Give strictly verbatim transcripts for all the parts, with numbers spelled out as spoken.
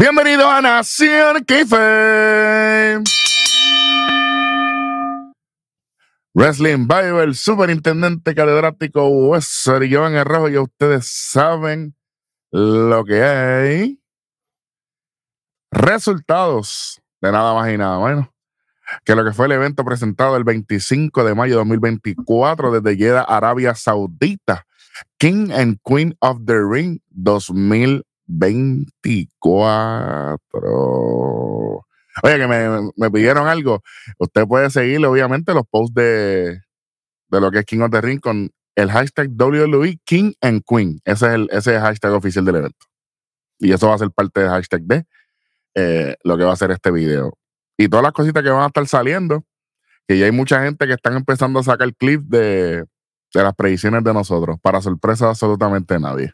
Bienvenido a Nación Keife. Wrestling Bible, superintendente catedrático Wesley Jovan el Rojo, y ustedes saben lo que hay. Resultados de nada más y nada menos que lo que fue el evento presentado el veinticinco de mayo de dos mil veinticuatro desde Jeddah, Arabia Saudita, King and Queen of the Ring dos mil veinticuatro. Oye, que me, me pidieron algo. Usted puede seguir, obviamente, los posts de, de lo que es King of the Ring con el hashtag W W E King and Queen. Ese es el, ese es el hashtag oficial del evento. Y eso va a ser parte del hashtag de eh, lo que va a ser este video. Y todas las cositas que van a estar saliendo, que ya hay mucha gente que están empezando a sacar clips de, de las predicciones de nosotros, para sorpresa de absolutamente nadie.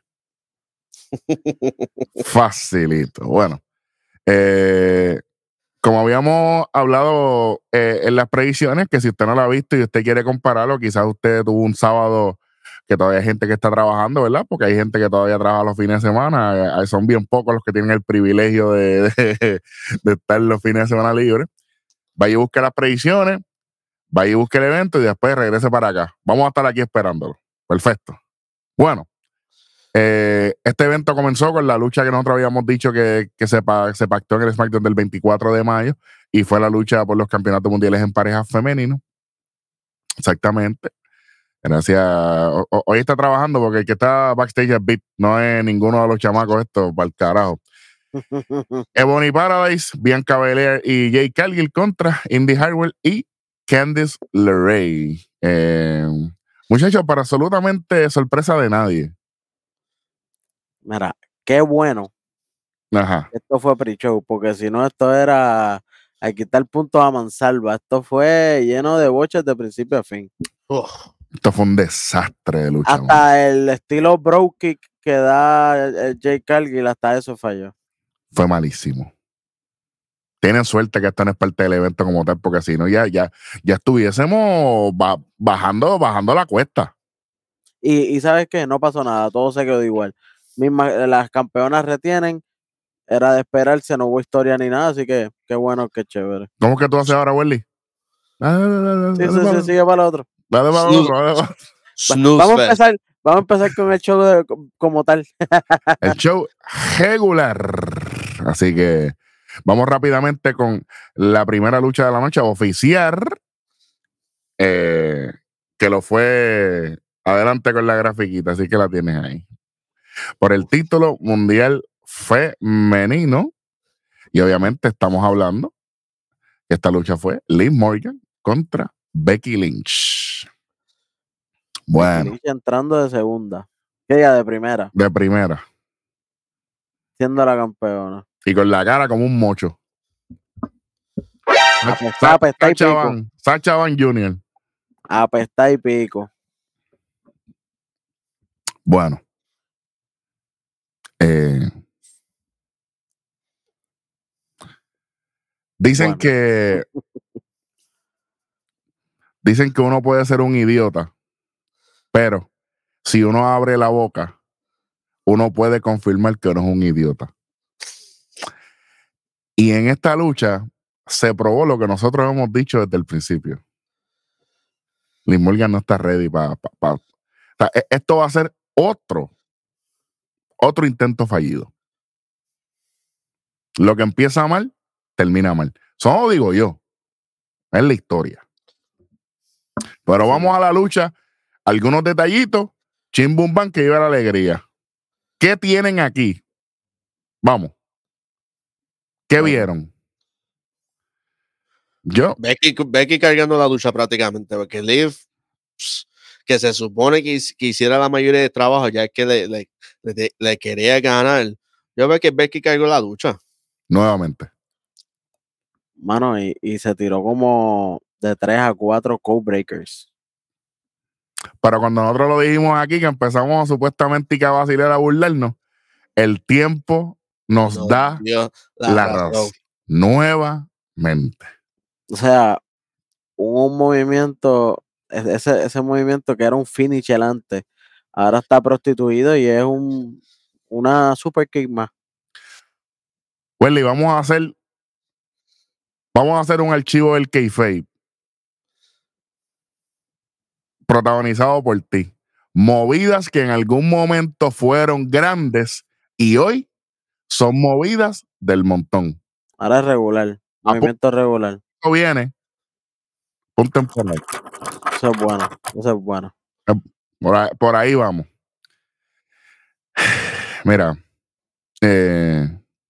Facilito. Bueno, eh, como habíamos hablado eh, en las predicciones, que si usted no la ha visto y usted quiere compararlo, quizás usted tuvo un sábado que todavía hay gente que está trabajando, ¿verdad? Porque hay gente que todavía trabaja los fines de semana. Eh, son bien pocos los que tienen el privilegio de, de, de estar los fines de semana libres. Vaya y busque las predicciones, vaya y busque el evento y después regrese para acá. Vamos a estar aquí esperándolo. Perfecto. Bueno, eh, este evento comenzó con la lucha que nosotros habíamos dicho que, que se, pa, se pactó en el SmackDown del veinticuatro de mayo, y fue la lucha por los campeonatos mundiales en parejas femeninos. Exactamente. Gracias. O, o, hoy está trabajando porque el que está backstage es Beat, no es ninguno de los chamacos estos, para el carajo. Ebony Paradise, Bianca Belair y Jade Cargill contra Indy Hartwell y Candice LeRae. Eh, muchachos, para absolutamente sorpresa de nadie. Mira, qué bueno. Ajá. Esto fue pre-show, porque si no, esto era a quitar puntos a mansalva. Esto fue lleno de boches de principio a fin. Ugh. Esto fue un desastre de lucha. Hasta man. El estilo bro kick que da el, el Jade Cargill, hasta eso falló. Fue malísimo. Tienen suerte que esto no es parte del evento como tal, porque si no, ya, ya, ya estuviésemos ba bajando, bajando la cuesta. Y, y ¿sabes qué? No pasó nada, todo se quedó igual. Misma, las campeonas retienen, era de esperarse, no hubo historia ni nada, así que qué bueno, qué chévere. ¿Cómo que tú haces ahora, Welly? Sí, sí, sí, sigue para el otro. Dale para el otro, dale para... Vamos a empezar, vamos a empezar con el show de, como tal. El show regular. Así que vamos rápidamente con la primera lucha de la noche, a oficiar eh, que lo fue. Adelante con la grafiquita, así que la tienes ahí. Por el título mundial femenino, y obviamente estamos hablando que esta lucha fue Liv Morgan contra Becky Lynch. Bueno. Becky Lynch entrando de segunda. Que ella de primera. De primera. Siendo la campeona. Y con la cara como un mocho. Apestá, apestá y pico. Sacha Van Junior Apestá y pico. Bueno. Eh, dicen bueno. que dicen que uno puede ser un idiota, pero si uno abre la boca, uno puede confirmar que uno es un idiota. Y en esta lucha se probó lo que nosotros hemos dicho desde el principio. Liv Morgan no está ready para... Pa, pa. O sea, esto va a ser otro, otro intento fallido. Lo que empieza mal, termina mal. Eso no lo digo yo. Es la historia. Pero sí. Vamos a la lucha. Algunos detallitos. Chim Bum Bam que lleva la alegría. ¿Qué tienen aquí? Vamos. ¿Qué bueno. vieron? Yo. Becky, Becky cargando la lucha prácticamente, porque Liv, que se supone que, que hiciera la mayoría de trabajo, ya que le, le, le, le quería ganar. Yo veo que Becky cargó la lucha. Nuevamente. Mano, y, y se tiró como de tres a cuatro code breakers. Pero cuando nosotros lo dijimos aquí, que empezamos supuestamente y que a vacilar, a burlarnos, el tiempo nos no, da Dios, la, la razón. razón. Nuevamente. O sea, hubo un movimiento, ese, ese movimiento que era un finish antes, ahora está prostituido y es un una super kick más. Welly, vamos a hacer vamos a hacer un archivo del kayfabe protagonizado por ti. Movidas que en algún momento fueron grandes y hoy son movidas del montón. Ahora es regular. A Movimiento regular. punto viene un temporal. Eso es bueno. Eso es bueno. Por ahí, por ahí vamos. Mira, eh,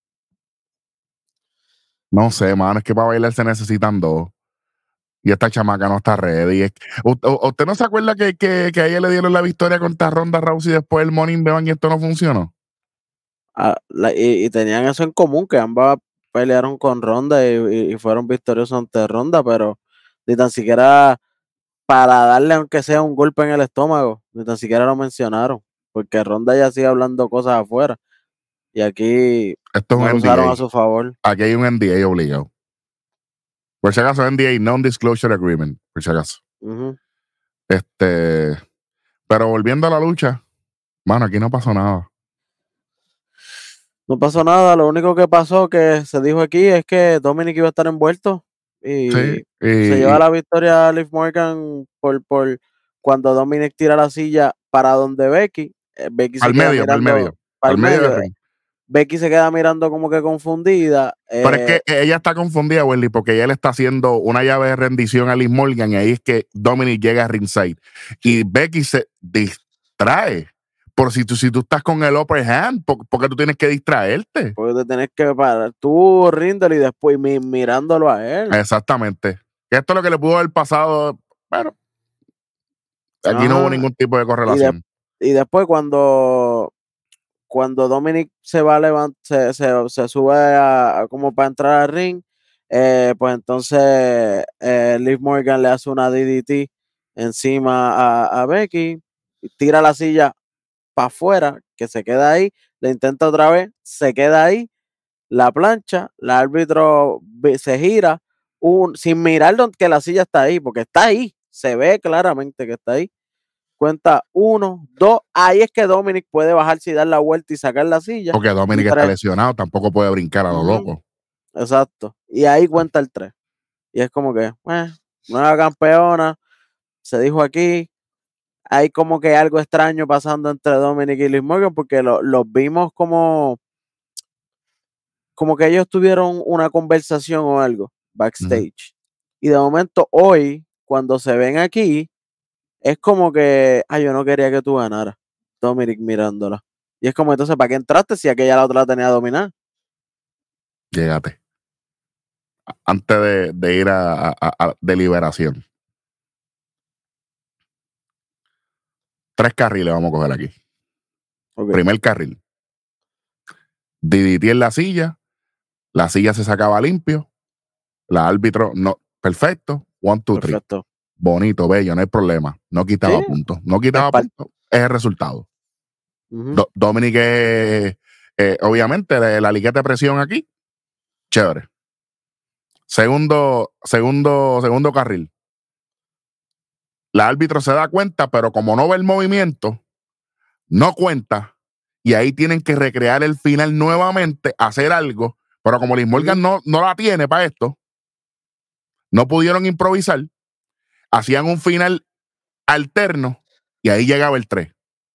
no sé, mano, es que para bailar se necesitan dos. Y esta chamaca no está ready. Es que- ¿Usted, usted no se acuerda que, que, que a ella le dieron la victoria contra Ronda Rousey y después el Money in the Bank y esto no funcionó? Ah, la- y, y tenían eso en común, que ambas pelearon con Ronda y, y- y fueron victoriosos ante Ronda, pero ni tan siquiera para darle aunque sea un golpe en el estómago, ni tan siquiera lo mencionaron, porque Ronda ya sigue hablando cosas afuera y aquí Esto es no un lo N D usaron A. a su favor. Aquí hay un N D A obligado. Por si acaso, N D A, Non-Disclosure Agreement, por si acaso. Ujú. Este, pero volviendo a la lucha, mano, aquí no pasó nada. No pasó nada, lo único que pasó que se dijo aquí es que Dominic iba a estar envuelto y Sí, se y, lleva y la victoria a Liv Morgan por, por cuando Dominic tira la silla para donde Becky. eh, Becky al se queda medio, al mirando medio, para al el medio del medio. ring. Becky se queda mirando como que confundida. Pero es eh, que ella está confundida, Welly, porque ella le está haciendo una llave de rendición a Liz Morgan y ahí es que Dominic llega a ringside. Y Becky se distrae. Por si tú, si tú estás con el upper hand, ¿por, por qué tú tienes que distraerte? porque te tenés que parar tú, ríndelo y después mi- mirándolo a él. Exactamente. Esto es lo que le pudo haber pasado. Bueno, aquí no hubo Ajá. ningún tipo de Y, de- correlación. y después cuando cuando Dominic se va a levantar, se, se, se sube a, a como para entrar al ring, eh, pues entonces eh, Liv Morgan le hace una D D T encima a, a Becky, y tira la silla para afuera, que se queda ahí, le intenta otra vez, se queda ahí, la plancha, el árbitro ve- se gira, un, sin mirar don- que la silla está ahí, porque está ahí, se ve claramente que está ahí. Cuenta uno, dos, ahí es que Dominic puede bajarse y dar la vuelta y sacar la silla. Porque Y Dominic está tres. lesionado, tampoco puede brincar a lo Ujú, loco. exacto. Y ahí cuenta el tres. Y es como que, eh, nueva campeona, se dijo aquí. Hay como que algo extraño pasando entre Dominic y Liv Morgan porque lo- los vimos como, como que ellos tuvieron una conversación o algo backstage. Y de momento hoy, cuando se ven aquí, es como que, ay, yo no quería que tú ganaras. Dominic mirándola. Y es como, entonces, ¿para qué entraste si aquella la otra la tenía dominada? Llégate. Antes de, de ir a, a, a deliberación. Tres carriles vamos a coger aquí. Ok, Primer carril. D D T en la silla. La silla se sacaba limpio. La árbitro, no, perfecto. One, two, three. perfecto. Bonito, bello, no hay problema. No quitaba Sí, puntos. No quitaba par- puntos. Es el resultado. ujú, Do- Dominic es, eh, obviamente, de la ligueta de presión aquí. Chévere. Segundo, segundo, segundo carril. La árbitro se da cuenta, pero como no ve el movimiento, no cuenta. Y ahí tienen que recrear el final nuevamente, hacer algo. Pero como Liz Morgan ujú. no, no la tiene para esto, no pudieron improvisar. Hacían un final alterno y ahí llegaba el tres.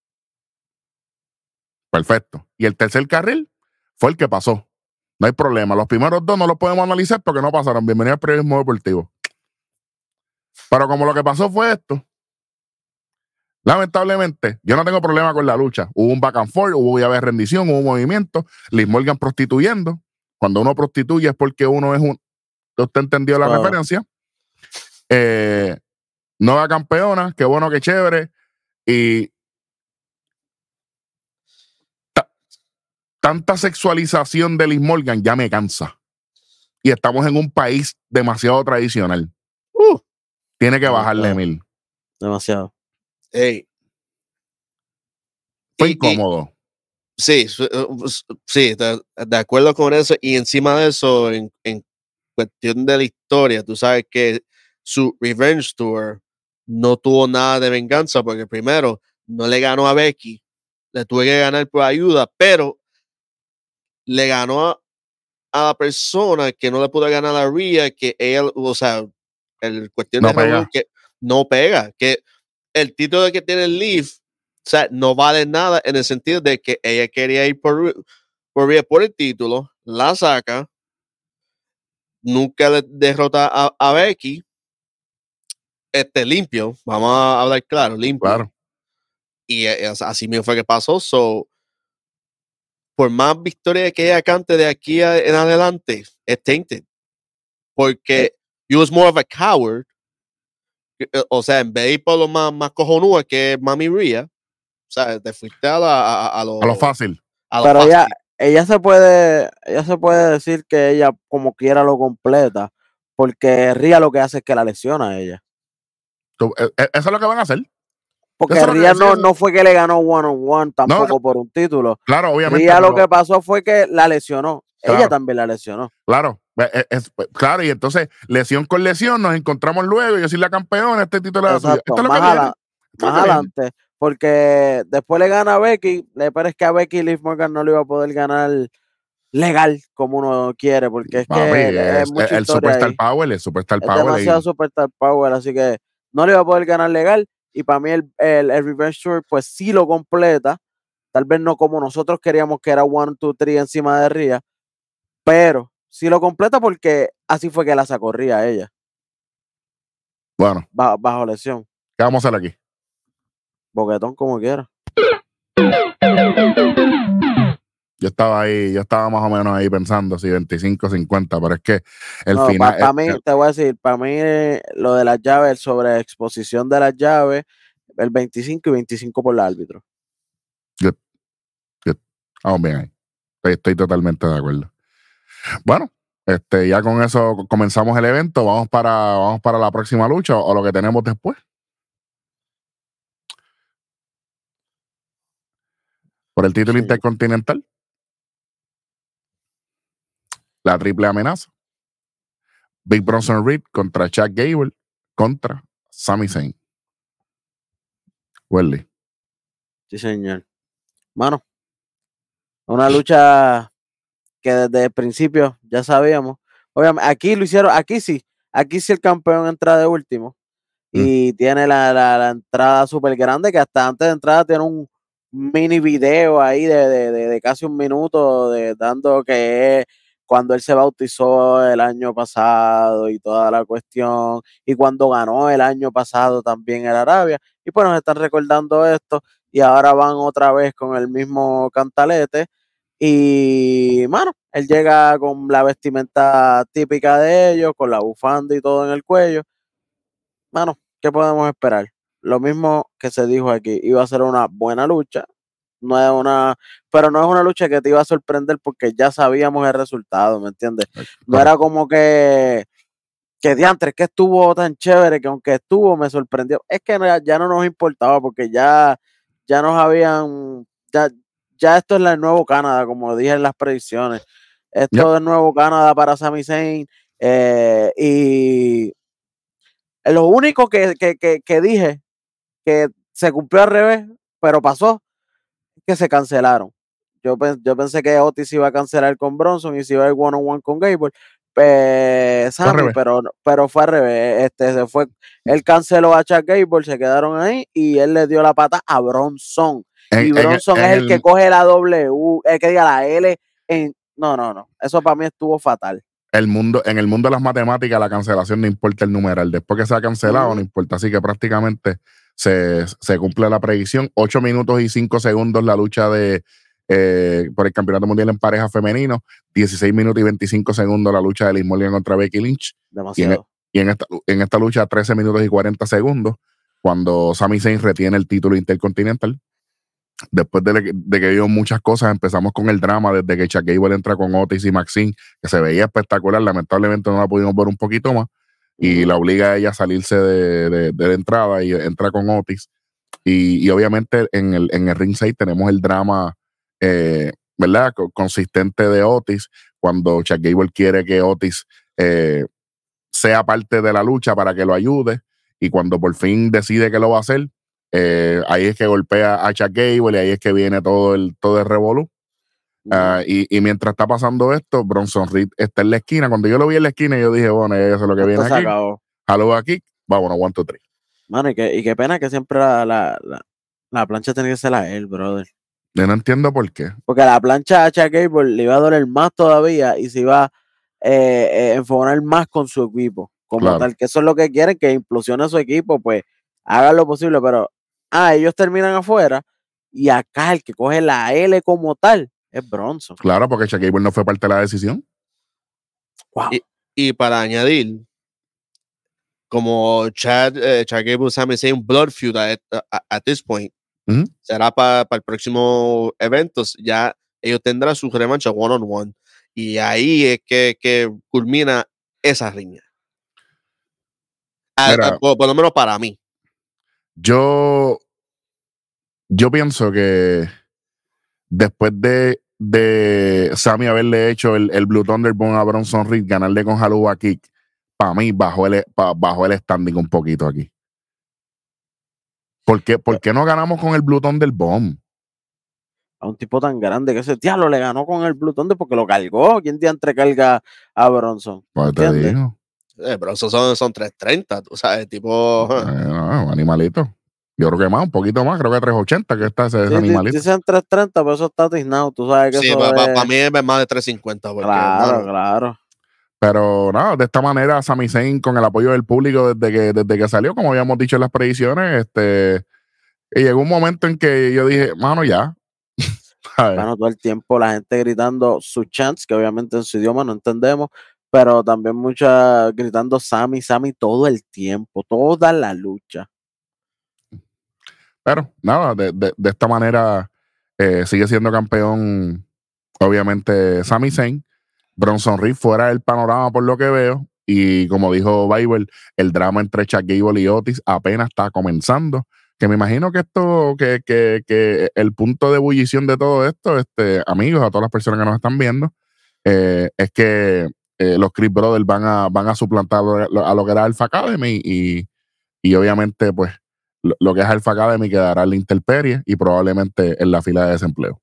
Perfecto. Y el tercer carril fue el que pasó. No hay problema. Los primeros dos no los podemos analizar porque no pasaron. Bienvenido al periodismo deportivo. Pero como lo que pasó fue esto, lamentablemente, yo no tengo problema con la lucha. Hubo un back and forth, hubo llave de rendición, hubo movimiento. Liz Morgan prostituyendo. Cuando uno prostituye es porque uno es un... Usted entendió la Claro. referencia. Eh, nueva campeona, qué bueno, qué chévere. Y ta- tanta sexualización de Liz Morgan ya me cansa. Y estamos en un país demasiado tradicional. Uh, Tiene que bajarle Demasiado. mil. Demasiado. ey. Fue Y- y- incómodo. Sí, su- uh, s- sí, de, de acuerdo con eso. Y encima de eso, en, en cuestión de la historia, tú sabes que su Revenge Tour no tuvo nada de venganza, porque primero no le ganó a Becky, le tuve que ganar por ayuda, pero le ganó a, a la persona que no le pudo ganar a Rhea, que ella, o sea, el cuestión No de Raúl pega. que no pega, que el título que tiene Liv, o sea, no vale nada en el sentido de que ella quería ir por, por Rhea por el título, la saca, nunca le derrota a, a Becky, este limpio, vamos a hablar claro, limpio. Claro. Y eh, así mismo fue que pasó. So, por más victoria que ella cante de aquí a, en adelante, es tainted. Porque you was more of a coward. O sea, en vez de ir por lo más, más cojonúa que es Mami Rhea, o sea, te fuiste a, la, a, a, lo, A lo fácil. A lo Pero fácil. ella, ella se puede, ella se puede decir que ella como quiera lo completa, porque Rhea lo que hace es que la lesiona a ella. Tú, eh, eso es lo que van a hacer. Porque Eso es lo Rhea que- no, eso- no fue que le ganó one on one tampoco No, por un título. Claro, obviamente. Rhea lo pero- que pasó fue que la lesionó. Ella Claro. también la lesionó. Claro, es- es- claro, y entonces, lesión con lesión, nos encontramos luego y yo soy la campeona, este título era tuyo. Exacto. Esto es lo Más, que viene. ala- Esto es lo más que viene. adelante. Porque después le gana a Becky. Le parece que a Becky Liv Morgan no le iba a poder ganar legal como uno quiere. Porque es Papi, que es, es- mucha es el historia Superstar ahí. Power, el Superstar Es Power. demasiado y- Superstar Power. Así que no le iba a poder ganar legal. Y para mí el, el, el Revenge Tour pues sí lo completa. Tal vez no como nosotros queríamos que era one, two, three encima de Rhea. Pero sí lo completa porque así fue que la sacó Rhea ella. Bueno, Bajo, bajo lesión. ¿qué vamos a hacer aquí? Boquetón como quiera. Yo estaba ahí, yo estaba más o menos ahí pensando si veinticinco, cincuenta, pero es que el No, final. para el- mí, el- te voy a decir, para mí eh, lo de las llaves, el sobreexposición de las llaves, el veinticinco y veinticinco por el árbitro. Vamos bien ahí. Estoy, estoy totalmente de acuerdo. Bueno, este, ya con eso comenzamos el evento. Vamos para, vamos para la próxima lucha o, o lo que tenemos después. Por el título Sí. intercontinental. La triple amenaza. Big Bronson Reed contra Chad Gable contra Sami Zayn. Welly. Sí, señor. Mano, una lucha que desde el principio ya sabíamos. Obviamente, aquí lo hicieron, aquí sí, aquí sí el campeón entra de último y mm. tiene la, la, la entrada súper grande que hasta antes de entrada tiene un mini video ahí de, de, de, de casi un minuto de, dando que es cuando él se bautizó el año pasado y toda la cuestión, y cuando ganó el año pasado también en Arabia, y pues nos están recordando esto, y ahora van otra vez con el mismo cantalete, y mano, él llega con la vestimenta típica de ellos, con la bufanda y todo en el cuello. Mano, ¿qué podemos esperar? Lo mismo que se dijo aquí, iba a ser una buena lucha, no es una, pero no es una lucha que te iba a sorprender porque ya sabíamos el resultado, ¿me entiendes? No era como que, que diantres, que estuvo tan chévere que aunque estuvo me sorprendió. Es que no, ya no nos importaba porque ya, ya nos habían, ya, ya esto es el nuevo Canadá, como dije en las predicciones. Esto yep. es nuevo Canadá para Sami Zayn eh, y lo único que, que, que, que dije que se cumplió al revés, pero pasó, que se cancelaron. Yo, yo pensé que Otis iba a cancelar con Bronson y se iba a ir one on one con Gable, eh, Sammy, pero, pero fue al revés. Este, se fue, él canceló a Chad Gable, se quedaron ahí y él le dio la pata a Bronson. En, y Bronson en, en es el, el que coge la W, el que diga la L. En, no, no, no. Eso para mí estuvo fatal. El mundo, en el mundo de las matemáticas, la cancelación no importa el numeral. Después que se ha cancelado, uh-huh. no importa. Así que prácticamente se, se cumple la predicción. ocho minutos y cinco segundos la lucha de eh, por el Campeonato Mundial en pareja femenino. dieciséis minutos y veinticinco segundos la lucha de Liv Morgan contra Becky Lynch. Demasiado. Y, en, y en, esta, en esta lucha, trece minutos y cuarenta segundos, cuando Sami Zayn retiene el título intercontinental. Después de, de que vio muchas cosas, empezamos con el drama desde que Chad Gable entra con Otis y Maxine, que se veía espectacular. Lamentablemente no la pudimos ver un poquito más. Y uh-huh. la obliga a ella a salirse de, de, de la entrada y entra con Otis. Y, y obviamente en el, en el ringside tenemos el drama, eh, ¿verdad? Consistente de Otis, cuando Chad Gable quiere que Otis eh, sea parte de la lucha para que lo ayude. Y cuando por fin decide que lo va a hacer, Eh, ahí es que golpea a Chad Gable y ahí es que viene todo el, todo el revolú. Uh, y, y mientras está pasando esto, Bronson Reed está en la esquina. Cuando yo lo vi en la esquina, yo dije, bueno, eso es lo que Esto viene se aquí. acabó. Jalo aquí, vámonos, one, two, three. Mano, y qué, y qué pena que siempre la, la, la, la plancha tiene que ser a él, brother. Yo no entiendo por qué. Porque la plancha a Chad Gable le iba a doler más todavía y se iba a eh, eh, enfocar más con su equipo. Como Claro. tal, que eso es lo que quieren, que implosione su equipo, pues hagan lo posible. Pero, ah, ellos terminan afuera y acá el que coge la L como tal es Bronson. Claro, porque Chad Gable no fue parte de la decisión. Wow. Y, y para añadir, como Chad, eh, Chad Gable, Sami Zayn, un blood feud at, at, at this point, Uh-huh. será para pa el próximo evento, ya ellos tendrán su revancha one on one. Y ahí es que, que culmina esa riña. A, Mira, a, por, por lo menos para mí. Yo, yo pienso que después de, de Sami haberle hecho el, el Blue Thunderbomb a Bronson Reed, ganarle con Haluva Kick, para mí bajó el, pa, bajó el standing un poquito aquí. ¿Por qué, ¿Por qué no ganamos con el Blue Thunderbomb? A un tipo tan grande que ese diablo le ganó con el Blue Thunder porque lo cargó. ¿Quién te entrecarga a Bronson? Pues te ¿Entiendes? digo. Eh, pero esos son, son trescientos treinta, tú sabes, tipo. Eh, no, animalito. Yo creo que más, un poquito más, creo que trescientos ochenta que está ese, ese Sí, animalito. dicen trescientos treinta, pero eso está tiznado. Tú sabes que Sí, eso para es... pa, pa mí es más de trescientos cincuenta. Porque, Claro, hermano, claro. Pero nada, de esta manera Sami Zayn, con el apoyo del público desde que, desde que salió, como habíamos dicho en las predicciones, este, y llegó un momento en que yo dije, mano, ya. Bueno, todo el tiempo la gente gritando su chants, que obviamente en su idioma no entendemos, pero también mucha gritando Sami, Sami todo el tiempo, toda la lucha. Pero nada, de, de, de esta manera eh, sigue siendo campeón, obviamente, Sami Zayn. Bronson Reed fuera del panorama por lo que veo. Y como dijo Bible, el drama entre Chad Gable y Otis apenas está comenzando. Que me imagino que esto, que, que, que el punto de ebullición de todo esto, este, amigos, a todas las personas que nos están viendo, eh, es que eh, los Creed Brothers van a, van a suplantar a lo, a lo que era Alpha Academy y, y obviamente, pues, lo, lo que es Alpha Academy quedará en la intemperie y probablemente en la fila de desempleo.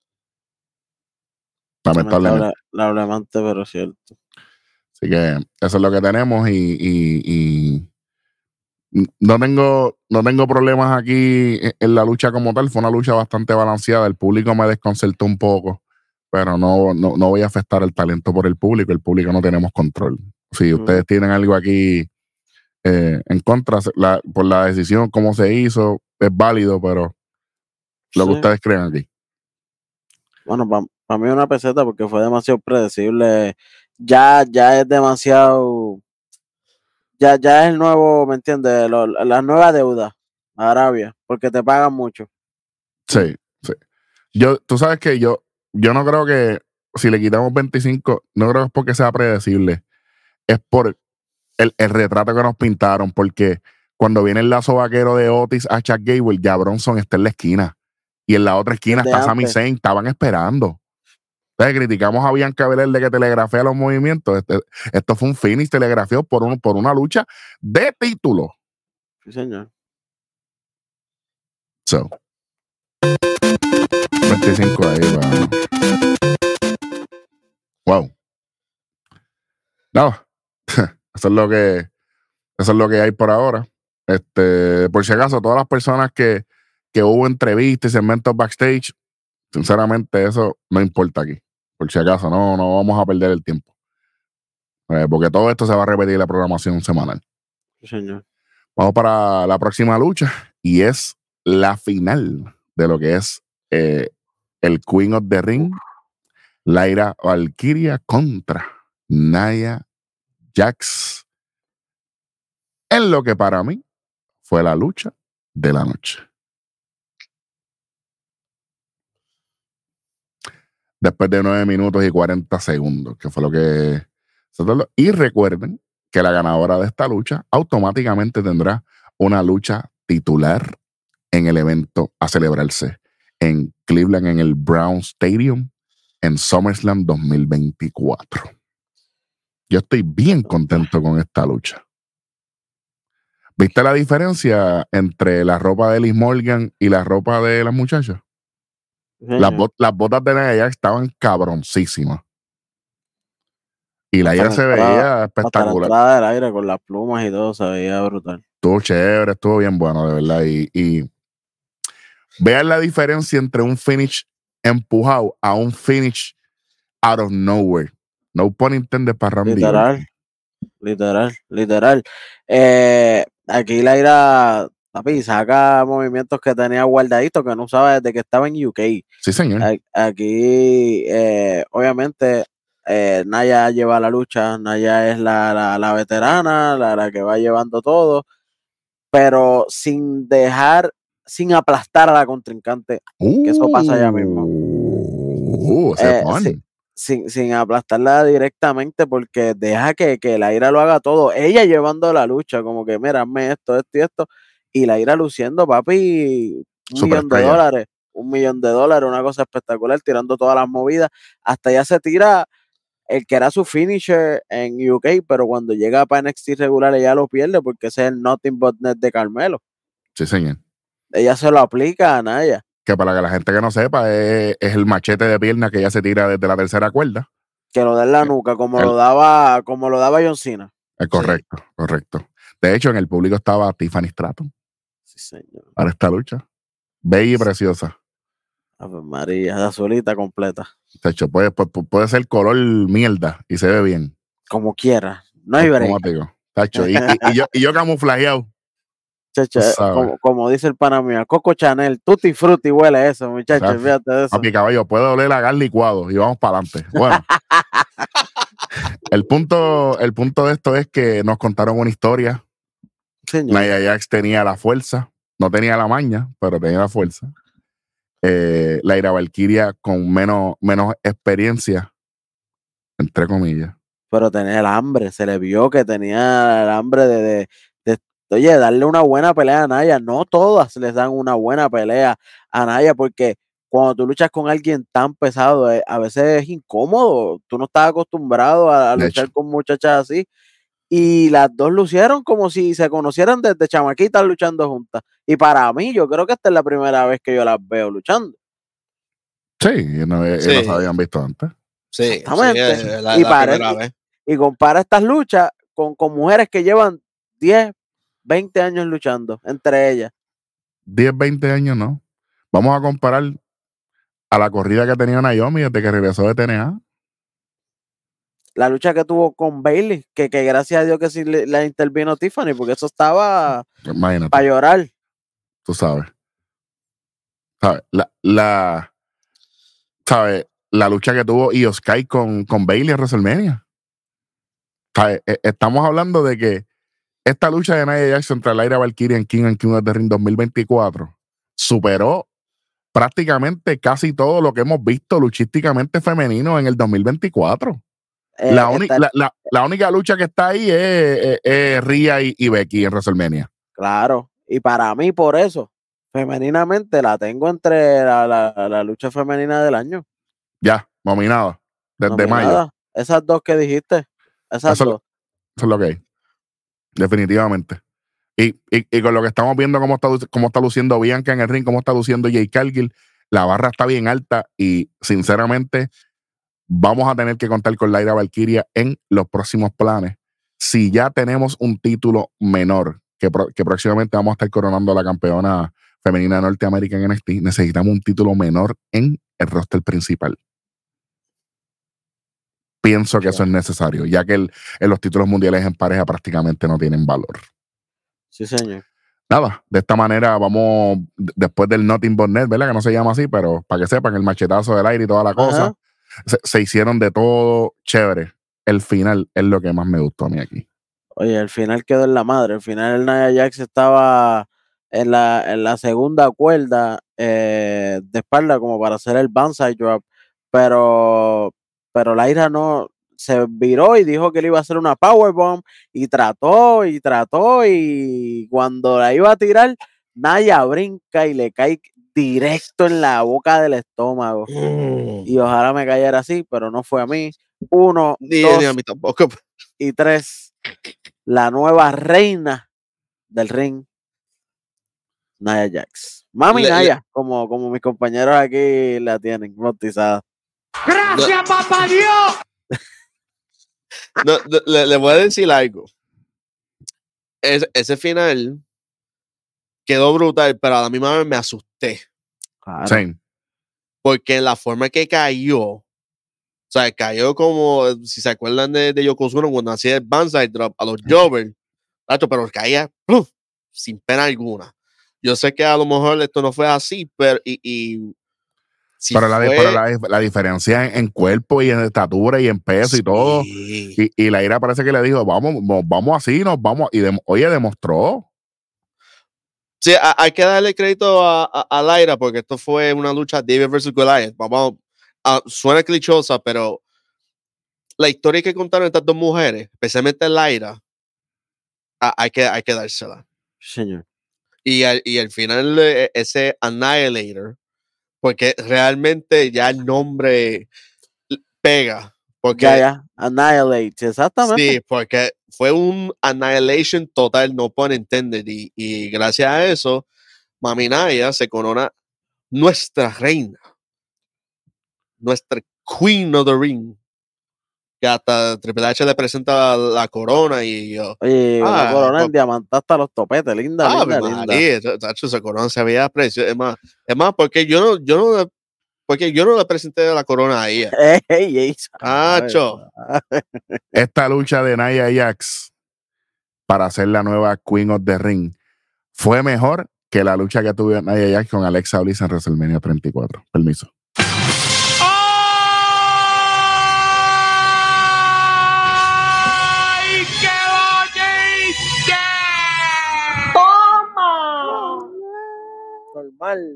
Lamentablemente. Lamentablemente, pero cierto. Así que eso es lo que tenemos y, y, y no tengo, no tengo problemas aquí en la lucha como tal. Fue una lucha bastante balanceada. El público me desconcertó un poco, pero no, no, no voy a afectar el talento por el público. El público no tenemos control. Si Mm. ustedes tienen algo aquí eh, en contra la, por la decisión, cómo se hizo, es válido, pero lo Sí. que ustedes creen aquí. Bueno, para pa mí una peseta porque fue demasiado predecible. Ya, ya es demasiado... Ya, ya es el nuevo, ¿me entiendes? Lo- la nueva deuda a Arabia, porque te pagan mucho. Sí, sí. Yo, tú sabes que yo, yo no creo que si le quitamos veinticinco, no creo que es porque sea predecible. Es por el, el retrato que nos pintaron, porque cuando viene el lazo vaquero de Otis a Chad Gable, ya Bronson está en la esquina. Y en la otra esquina Desde está Sami antes. Zayn, estaban esperando. Entonces criticamos a Bianca Belair de que telegrafea los movimientos. Este, esto fue un finish telegrafiado por, un, por una lucha de título. Sí, señor. So. veinticinco ahí, wow. Wow. No. Eso es lo que eso es lo que hay por ahora. Este, por si acaso, todas las personas que, que hubo entrevistas y segmentos backstage, sinceramente, eso no importa aquí. Por si acaso, no, no vamos a perder el tiempo. Eh, porque todo esto se va a repetir en la programación semanal. Sí, señor. Vamos para la próxima lucha y es la final de lo que es eh, el Queen of the Ring, Lyra Valkyria contra Nia Jax. En lo que para mí fue la lucha de la noche. Después de nueve minutos y cuarenta segundos, que fue lo que... Y recuerden que la ganadora de esta lucha automáticamente tendrá una lucha titular en el evento a celebrarse en Cleveland, en el Brown Stadium, en SummerSlam dos mil veinticuatro. Yo estoy bien contento con esta lucha. ¿Viste la diferencia entre la ropa de Liz Morgan y la ropa de las muchachas? Las, bot, las botas de Nia Jax estaban cabroncísimas. Y la ira se veía espectacular. Hasta la entrada del aire con las plumas y todo se veía brutal. Estuvo chévere, estuvo bien bueno, de verdad. Y, y vean la diferencia entre un finish empujado a un finish out of nowhere. No pun intended para Randy. Literal, literal, literal. Eh, aquí la ira, papi, saca movimientos que tenía guardaditos que no usaba desde que estaba en U K. Sí, señor. Aquí, eh, obviamente, eh, Naya lleva la lucha. Naya es la, la, la veterana, la, la que va llevando todo, pero sin dejar, sin aplastar a la contrincante, Uh, que eso pasa allá mismo. Uh, Eh, sí, sin, sin aplastarla directamente, porque deja que, que la ira lo haga todo. Ella llevando la lucha, como que, mira, hazme esto, esto y esto. Y la ira luciendo, papi, un Super millón de estrella. dólares. Un millón de dólares, una cosa espectacular, tirando todas las movidas. Hasta ya se tira el que era su finisher en U K, pero cuando llega para N X T regular, ella lo pierde, porque ese es el Nothing But Net de Carmelo. Sí, señor. Ella se lo aplica a Naya. Que para que la gente que no sepa, es, es el machete de pierna que ella se tira desde la tercera cuerda. Que lo da en la nuca, como el, lo daba, como lo daba John Cena. Es correcto, sí. correcto. De hecho, en el público estaba Tiffany Stratton. Sí, señor. Para esta lucha. Bella y preciosa. Ave María, de azulita completa. De hecho, puede, puede, puede ser color mierda y se ve bien. Como quiera. No hay break. Tacho, y, y, y, yo, y yo camuflajeado. Chacho, como, como dice el pana mío, Coco Chanel, tutti frutti huele eso, muchachos, o sea, fíjate de eso. Papi caballo, puede oler a gas licuado y vamos para adelante. Bueno, el, punto, el punto de esto es que nos contaron una historia. Señor. Nia Jax tenía la fuerza, no tenía la maña, pero tenía la fuerza. Eh, la Ira Valkyria con menos, menos experiencia, entre comillas. Pero tenía el hambre, se le vio que tenía el hambre de, de, de, oye, darle una buena pelea a Naya. No todas les dan una buena pelea a Naya, porque cuando tú luchas con alguien tan pesado, eh, a veces es incómodo. Tú no estás acostumbrado a, a luchar hecho. con muchachas así. Y las dos lucieron como si se conocieran desde chamaquitas luchando juntas. Y para mí, yo creo que esta es la primera vez que yo las veo luchando. Sí, no, sí. Ellos habían visto antes. Sí, exactamente. Sí, es la, y, la para, vez. y, y compara estas luchas con, con mujeres que llevan diez, veinte años luchando entre ellas. diez, veinte años, no. Vamos a comparar a la corrida que tenía Naomi desde que regresó de T N A. La lucha que tuvo con Bayley, que, que gracias a Dios que sí le, la intervino Tiffany, porque eso estaba para llorar. Tú sabes. ¿Sabes? La, la, ¿sabes? La lucha que tuvo Io Sky con, con Bayley en WrestleMania. ¿Sabes? Estamos hablando de que esta lucha de Nia Jax contra la Ira Valkyria en King and King of the Ring dos mil veinticuatro superó prácticamente casi todo lo que hemos visto luchísticamente femenino en el dos mil veinticuatro. Eh, la, esta, la, la, la única lucha que está ahí es, es, es Rhea y, y Becky en WrestleMania. Claro, y para mí por eso, femeninamente la tengo entre la, la, la lucha femenina del año. Ya, nominada, desde nominada. mayo. Esas dos que dijiste, esas eso, dos. Eso es lo que hay, definitivamente. Y, y, y con lo que estamos viendo cómo está, cómo está luciendo Bianca en el ring, cómo está luciendo Jade Cargill, la barra está bien alta y sinceramente vamos a tener que contar con la Ira Valkyria en los próximos planes. Si ya tenemos un título menor, que, pro, que próximamente vamos a estar coronando a la campeona femenina de Norteamérica en N X T, necesitamos un título menor en el roster principal. Pienso que yeah. eso es necesario, ya que el, en los títulos mundiales en pareja prácticamente no tienen valor. Sí, señor. Nada, de esta manera vamos, después del Nothing But Net, ¿verdad? Que no se llama así, pero para que sepan, el machetazo del aire y toda la cosa. Se, se hicieron de todo chévere. El final es lo que más me gustó a mí aquí. Oye, el final quedó en la madre. El final el Nia Jax estaba en la, en la segunda cuerda eh, de espalda como para hacer el banzai drop, pero, pero la ira no se viró y dijo que le iba a hacer una powerbomb y trató y trató y cuando la iba a tirar, Nia brinca y le cae directo en la boca del estómago. Mm. Y ojalá me cayera así, pero no fue a mí. Uno, ni, dos ni a mí tampoco. Y tres, la nueva reina del ring, Nia Jax. Mami Le- Nia, como, como mis compañeros aquí la tienen bautizada. ¡Gracias, papá Dios! No, no, le, le voy a decir algo. Es- ese final quedó brutal, pero a la misma vez me asusté. Claro. Same. Porque la forma que cayó, o sea, cayó como, si se acuerdan de, de Yokozuna cuando hacía el Banzai Drop a los Jovers, pero caía ¡pluf! Sin pena alguna. Yo sé que a lo mejor esto no fue así, pero y, y si pero la, fue, pero la, la diferencia en, en cuerpo y en estatura y en peso sí. y todo. Y, y la ira parece que le dijo, vamos, vamos así, nos vamos. Y de, oye, demostró. Sí, a, hay que darle crédito a, a, a Lyra porque esto fue una lucha David versus Goliath. Vamos, a, suena clichosa, pero la historia que contaron estas dos mujeres, especialmente Lyra, a, hay, que, hay que dársela. Señor. Y al, y al final eh, ese Annihilator, porque realmente ya el nombre pega. Porque, Ya, ya. Annihilate, exactamente. sí, porque fue un annihilation total, no pun intended. Y, y gracias a eso, Mami Nia se corona nuestra reina, nuestra Queen of the Ring. Que hasta Triple H le presenta la, la corona y yo. Oye, una Ah, corona en pa- diamante hasta los topetes. Linda, ah, linda, linda. María, tacho, esa corona se veía preciosa. Es más, es más, porque yo no, yo no, le- porque yo no le presenté la corona a ella. Ey, ey, ey, Tacho. Esta lucha de Nia Jax para ser la nueva Queen of the Ring fue mejor que la lucha que tuvo Nia Jax con Alexa Bliss en WrestleMania treinta y cuatro. Permiso. ¡Ay, qué bonito! ¡Toma! Normal.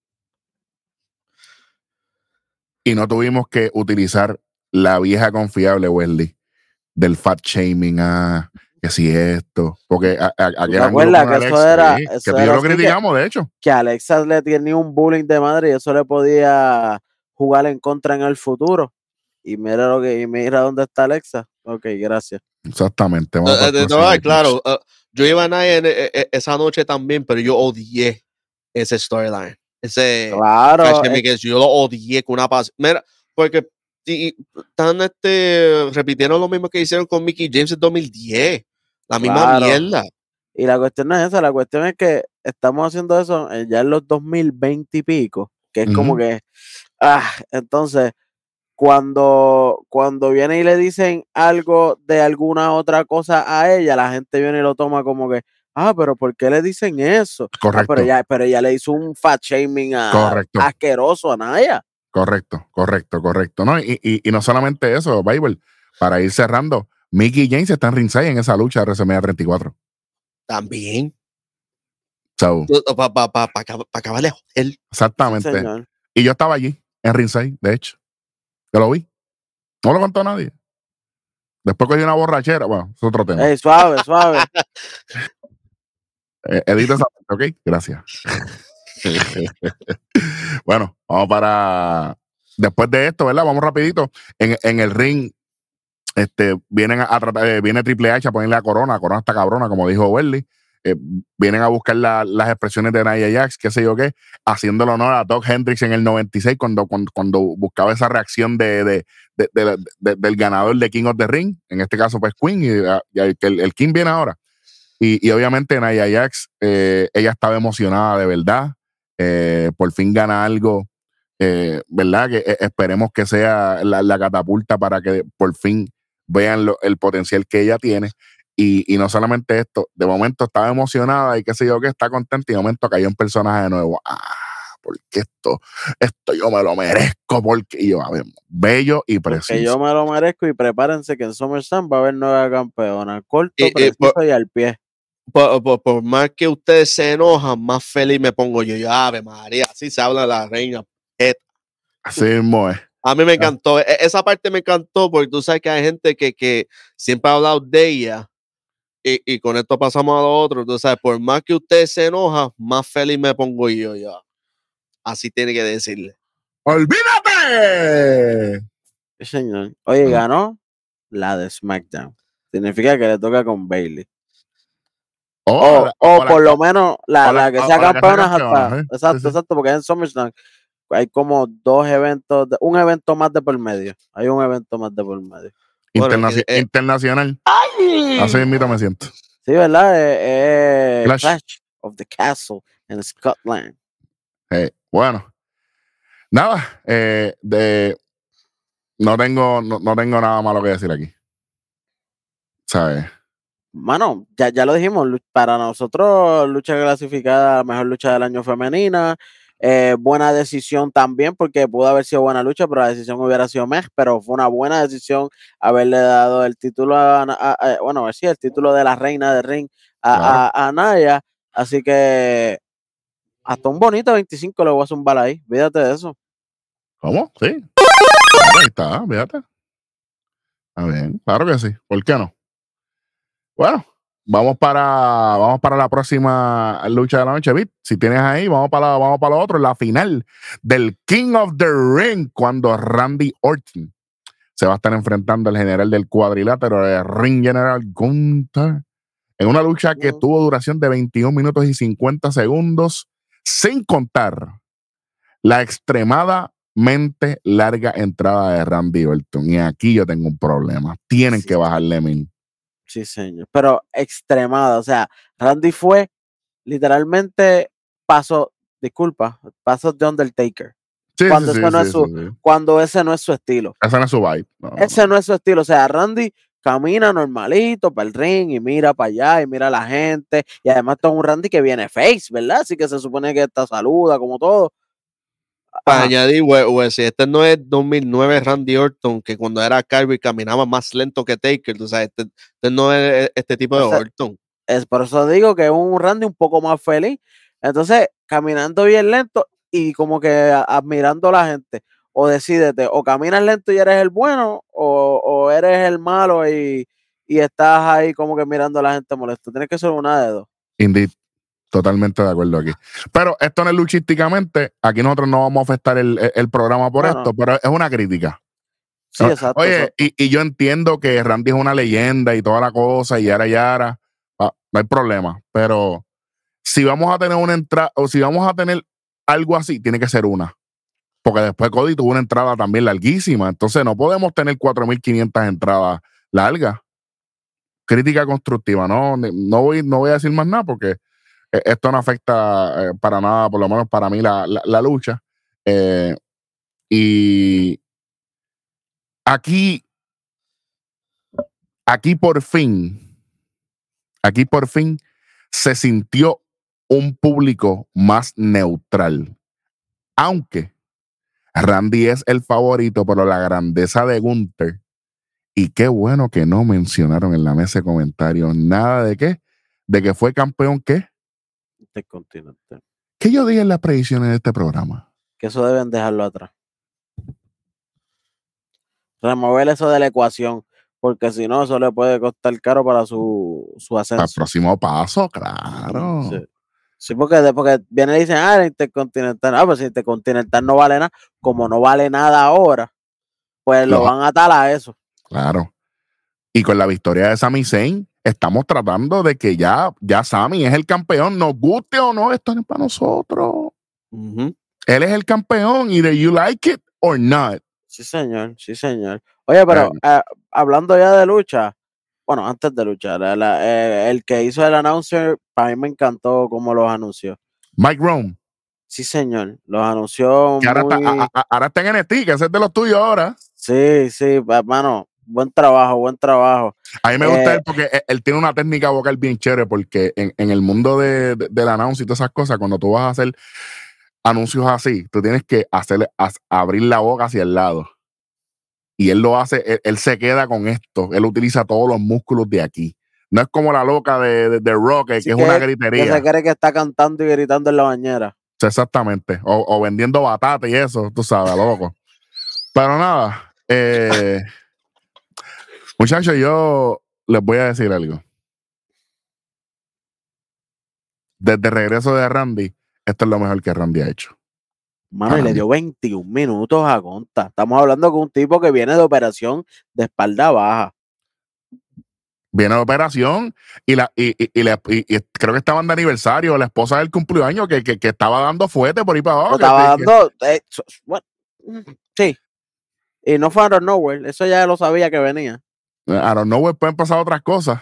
Y no tuvimos que utilizar la vieja confiable, Wesley, del fat shaming a que si esto. Porque a, a, ¿Tú aquel te ángulo acuerdas con que Alex, eso era, sí, eso que tú y yo era lo así que, criticamos, de hecho. que Alexa le tenía un bullying de madre y eso le podía jugar en contra en el futuro? Y mira lo que, y mira dónde está Alexa. Ok, gracias. Exactamente. Vamos Eh, para eh, el de- próximo no, match. claro, eh, yo iba a Nia en- eh, eh, esa noche también, pero yo odié ese storyline. Ese Claro, Hashem es- que yo lo odié con una paz. Mira, porque y- y están este, repitieron lo mismo que hicieron con Mickey James en dos mil diez. La misma Claro. mierda. y la cuestión no es esa, la cuestión es que estamos haciendo eso eh, ya en los dos mil veinte y pico, que es como Ujú. que, ah, entonces, cuando, cuando viene y le dicen algo de alguna otra cosa a ella, la gente viene y lo toma como que, ah, pero ¿por qué le dicen eso? Ah, Correcto. pero ella, pero ella le hizo un fat shaming a, Correcto. asqueroso a Naya. Correcto, correcto, correcto. ¿No? Y, y, y no solamente eso, Bible, para ir cerrando, Mickey James está en ringside en esa lucha de WrestleMania treinta y cuatro. También. So, Para pa, pa, pa, pa acabar de joder. exactamente. Sí, señor. Y yo estaba allí, en ringside, de hecho. Yo lo vi. No lo contó nadie. Después cogí una borrachera. Bueno, es otro tema. Ey, suave, suave. Eh, edita esa parte, ¿ok? Gracias. Bueno, vamos para... Después de esto, ¿verdad? Vamos rapidito. En, en el ring, este, vienen a, a tratar, eh, viene Triple H a ponerle la corona. La corona está cabrona, como dijo Welly. Eh, vienen a buscar la, las expresiones de Nia Jax, qué sé yo qué, haciéndole honor a Doug Hendrix en el noventa y seis, cuando, cuando, cuando buscaba esa reacción de, de, de, de, de, del ganador de King of the Ring, en este caso pues Queen, y, y el, el King viene ahora. Y, y obviamente Nia Jax, eh, ella estaba emocionada de verdad, eh, por fin gana algo, eh, ¿verdad? Que eh, esperemos que sea la, la catapulta para que por fin vean lo, el potencial que ella tiene. Y, y no solamente esto, de momento estaba emocionada y qué sé yo qué, está contenta y de momento cayó en personaje de nuevo. Ah, porque esto, esto yo me lo merezco, porque y yo, a ver, bello y Porque preciso. yo me lo merezco y prepárense que en SummerSlam va a haber nueva campeona. Corto, Y- y preciso por- y al pie. Por, por, por más que ustedes se enojan, más feliz me pongo yo. Yo, Ave María, así se habla la reina. Eh, Así mismo es. A mí me encantó. E- Esa parte me encantó porque tú sabes que hay gente que, que siempre ha hablado de ella. Y, y con esto pasamos a lo otro. Tú sabes, por más que usted se enoja, más feliz me pongo yo. Ya. Así tiene que decirle. ¡Olvídate! Sí, señor. Oye, Bueno. ganó la de SmackDown. Significa que le toca con Bailey. O, O, la- o o la- por lo menos la, o la- la que o- sea o la que sea campeona campeona, hasta. ¿eh? Exacto, Sí, sí. exacto, porque en SummerSlam hay como dos eventos, de- un evento más de por medio. Hay un evento más de por medio. Bueno, Internaci- que, eh, internacional. Así mismo me siento. Sí, ¿verdad? Eh, eh, Clash. Clash of the Castle en Scotland. Eh, bueno, nada, eh, de, no, tengo, no, no tengo nada malo que decir aquí. ¿Sabes? Mano, ya, ya lo dijimos, lu- para nosotros lucha clasificada, mejor lucha del año femenina, eh, buena decisión también, porque pudo haber sido buena lucha, pero la decisión hubiera sido meh, pero fue una buena decisión haberle dado el título a, a- a- bueno, sí, el título de la reina de ring a, Claro. a, a Naya, así que hasta un bonito veinticinco le voy a zumbar ahí, fíjate de eso. ¿Cómo? Sí. Ahí está, fíjate. Está bien, claro que sí. ¿Por qué no? Bueno, vamos para, vamos para la próxima lucha de la noche, Vic. Si tienes ahí, vamos para, la- vamos para lo otro, la final del King of the Ring, cuando Randy Orton se va a estar enfrentando al general del cuadrilátero, el Ring General Gunther, en una lucha que Mm. tuvo duración de veintiún minutos y cincuenta segundos, sin contar la extremadamente larga entrada de Randy Orton. Y aquí yo tengo un problema. Tienen Sí. que bajarle mil. Sí, señor. Pero extremada. O sea, Randy fue literalmente paso, disculpa, paso de Undertaker. Sí, Cuando sí, eso sí, no sí, es su, sí, sí. cuando ese no es su estilo. Ese no es su vibe. No, no, Ese no es su estilo. O sea, Randy camina normalito para el ring y mira para allá y mira a la gente. Y además todo es un Randy que viene face, ¿verdad? Así que se supone que está saluda como todo. para Ajá. añadir, güey, güey, si este no es dos mil nueve Randy Orton, que cuando era Carby caminaba más lento que Taker, tú sabes, este, este no es este tipo de Ese- Orton. Es por eso digo que es un Randy un poco más feliz. Entonces, caminando bien lento y como que a- admirando a la gente. O decídete, o caminas lento y eres el bueno, o, o eres el malo y, y estás ahí como que mirando a la gente molesto. Tienes que ser una de dos. Indeed. Totalmente de acuerdo aquí. Pero esto no es luchísticamente. Aquí nosotros no vamos a afectar el, el- el programa por No, esto, no. pero es una crítica. Sí, exacto. Oye, exacto. y, y yo entiendo que Randy es una leyenda y toda la cosa, y yara yara. Ah, no hay problema. Pero si vamos a tener una entrada, o si vamos a tener algo así, tiene que ser una. Porque después Cody tuvo una entrada también larguísima. Entonces no podemos tener cuatro mil quinientas entradas largas. Crítica constructiva, ¿no? No voy, no voy a decir más nada porque eh, esto no afecta eh, para nada, por lo menos para mí, la, la, la lucha. Eh, y aquí, aquí por fin, aquí por fin se sintió un público más neutral. Aunque Randy es el favorito, pero la grandeza de Gunther. Y qué bueno que no mencionaron en la mesa de comentarios nada de qué, de que fue campeón, ¿qué? Intercontinental. ¿Qué yo dije en las predicciones de este programa? Que eso deben dejarlo atrás. Remover eso de la ecuación, porque si no, eso le puede costar caro para su, su Al ascenso. próximo paso, claro. Sí. Sí, porque, de- porque viene y dicen, ah, el Intercontinental, ah, pues si el Intercontinental no vale nada, como no vale nada ahora, pues lo Lo- van a atar a eso. Claro. Y con la victoria de Sami Zayn, estamos tratando de que ya, ya Sami es el campeón, nos guste o no, esto no es para nosotros. Ujú. Él es el campeón, either you like it or not. Sí, señor, sí, señor. Oye, pero Eh. eh, hablando ya de lucha, bueno, antes de luchar, la- la- eh, el que hizo el announcer, para mí me encantó cómo los anunció. Mike Rome, Sí, señor, los anunció que ahora, muy... está, a- a- ahora está en N X T, que ese es de los tuyos ahora. Sí, sí, hermano, buen trabajo, buen trabajo. A mí me gusta Eh, él porque él, él tiene una técnica vocal bien chévere, porque en, en el mundo de, de- del announce y todas esas cosas, cuando tú vas a hacer anuncios así, tú tienes que hacerle, as- abrir la boca hacia el lado. Y él lo hace, él, él se queda con esto, él utiliza todos los músculos de aquí. No es como la loca de, de, de Rock, que, sí que es que- una que gritería. se cree que está cantando y gritando en la bañera. Exactamente. O, o vendiendo batata y eso, tú sabes, a lo loco. Pero nada, eh, muchachos, yo les voy a decir algo. Desde el regreso de Randy, esto es lo mejor que Randy ha hecho. Mano, y Para le mí. dio veintiún minutos a Gonta. Estamos hablando con un tipo que viene de operación de espalda baja. Viene de operación y, la, y, y, y, la- y- y creo que estaban de aniversario, la esposa del cumpleaños que, que, que estaba dando fuerte por ahí para Lo abajo. que- estaba que- dando. eh, so- what? Mm, Sí. Y no fue out of nowhere. Eso ya lo sabía que venía. I don't know, pueden pasar otras cosas.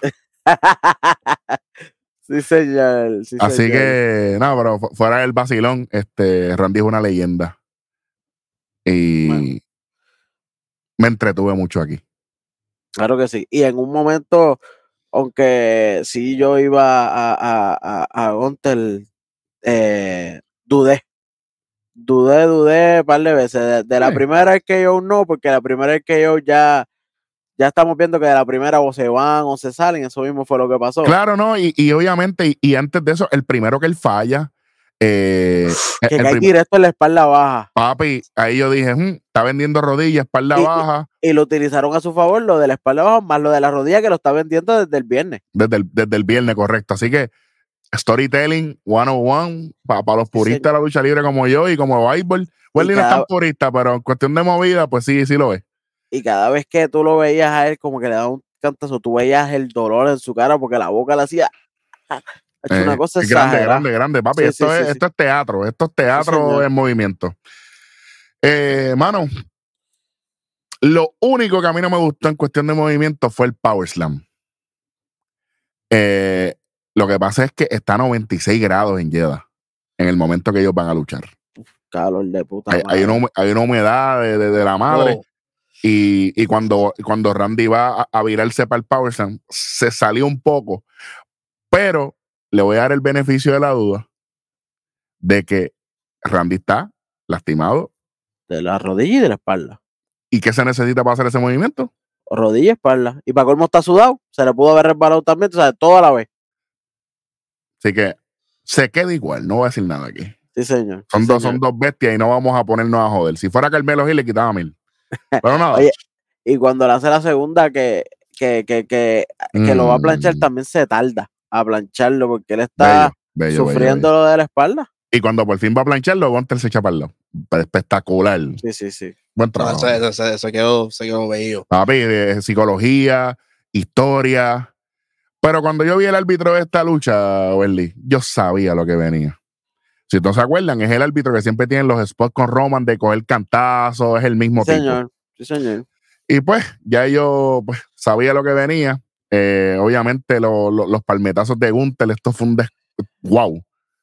Sí, señor. Sí, Así señor. que, no, pero fu- fuera del vacilón, este, Randy es una leyenda. Y Bueno. me entretuve mucho aquí. Claro que sí. Y en un momento, aunque sí yo iba a, a, a, a Gunter, eh, dudé. Dudé, dudé un par de veces. De, de la Sí. primera es que yo no, porque la primera es que yo ya, ya estamos viendo que de la primera o se van o se salen. Eso mismo fue lo que pasó. Claro, no, y, y obviamente, y, y antes de eso, el primero que él falla, eh, Que el cae prim- directo en la espalda baja. papi, ahí yo dije, "Hmm, está vendiendo rodillas, espalda Y- y- baja, Y lo utilizaron a su favor, lo de la espalda baja, más lo de la rodilla que lo está vendiendo desde el viernes. desde el, desde el viernes, correcto. Así que, storytelling ciento uno para los Sí, puristas de la lucha libre como yo y como Bible. Welly no es tan cada- purista, pero en cuestión de movida, pues sí, sí lo es. Y cada vez que tú lo veías a él, como que le daba un cantazo, tú veías el dolor en su cara porque la boca le hacía. Es una Eh, cosa es grande, exagerada. grande, grande, papi. Sí, esto, sí, es, sí, sí. esto es teatro, esto es teatro señor. en movimiento. Eh, mano, lo único que a mí no me gustó en cuestión de movimiento fue el Power Slam. Eh, lo que pasa es que está a noventa y seis grados en Jeddah en el momento que ellos van a luchar. Calor de puta Hay, hay madre. una, hay una humedad de, de- de la madre. Oh, Y, y cuando, cuando Randy va a, a virarse para el Power Slam, se salió un poco. Pero le voy a dar el beneficio de la duda de que Randy está lastimado. De la rodilla y de la espalda. ¿Y qué se necesita para hacer ese movimiento? Rodilla y espalda. Y para colmo está sudado. Se le pudo haber resbalado también, o sea, toda la vez. Así que se queda igual, no voy a decir nada aquí. Sí, señor. Son, sí, dos, señor. son dos bestias y no vamos a ponernos a joder. Si fuera Carmelo Gil le quitaba mil. Pero nada. Oye, y cuando le hace la segunda que, que, que, que, que lo va a planchar, Mm. también se tarda a plancharlo porque él está Bello, bello, sufriendo bello, bello. lo de la espalda. Y cuando por fin va a plancharlo, Gunter se echa para el lado. Pero espectacular. Sí, sí, sí. Buen no, trabajo. eso, eso, eso, eso quedó, se quedó bello. Papi, de psicología, historia. Pero cuando yo vi el árbitro de esta lucha, Welly, yo sabía lo que venía. Si no se acuerdan, es el árbitro que siempre tiene los spots con Roman de coger cantazo, es el mismo Sí, tipo. señor. Sí, señor. Y pues, ya yo pues, sabía lo que venía. Eh, obviamente, lo- lo- los palmetazos de Gunther, esto fue un des... wow.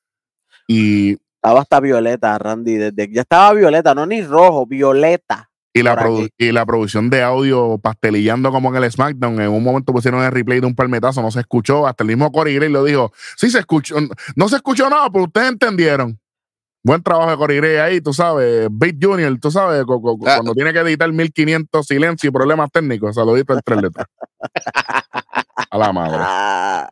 Y, Estaba hasta violeta, Randy. Desde, ya estaba violeta, no ni rojo, violeta. y, la por produ- aquí. y la producción de audio pastelillando como en el SmackDown. En un momento pusieron el replay de un palmetazo, no se escuchó. Hasta el mismo Corey Gray lo dijo. Sí, se escuchó. No se escuchó nada, pero ustedes entendieron. Buen trabajo de Corey Gray ahí, tú sabes. Beat Junior, tú sabes, cu- cu- Ah. cuando tiene que editar mil quinientos silencio y problemas técnicos, saludito en tres letras. A la madre. Ah,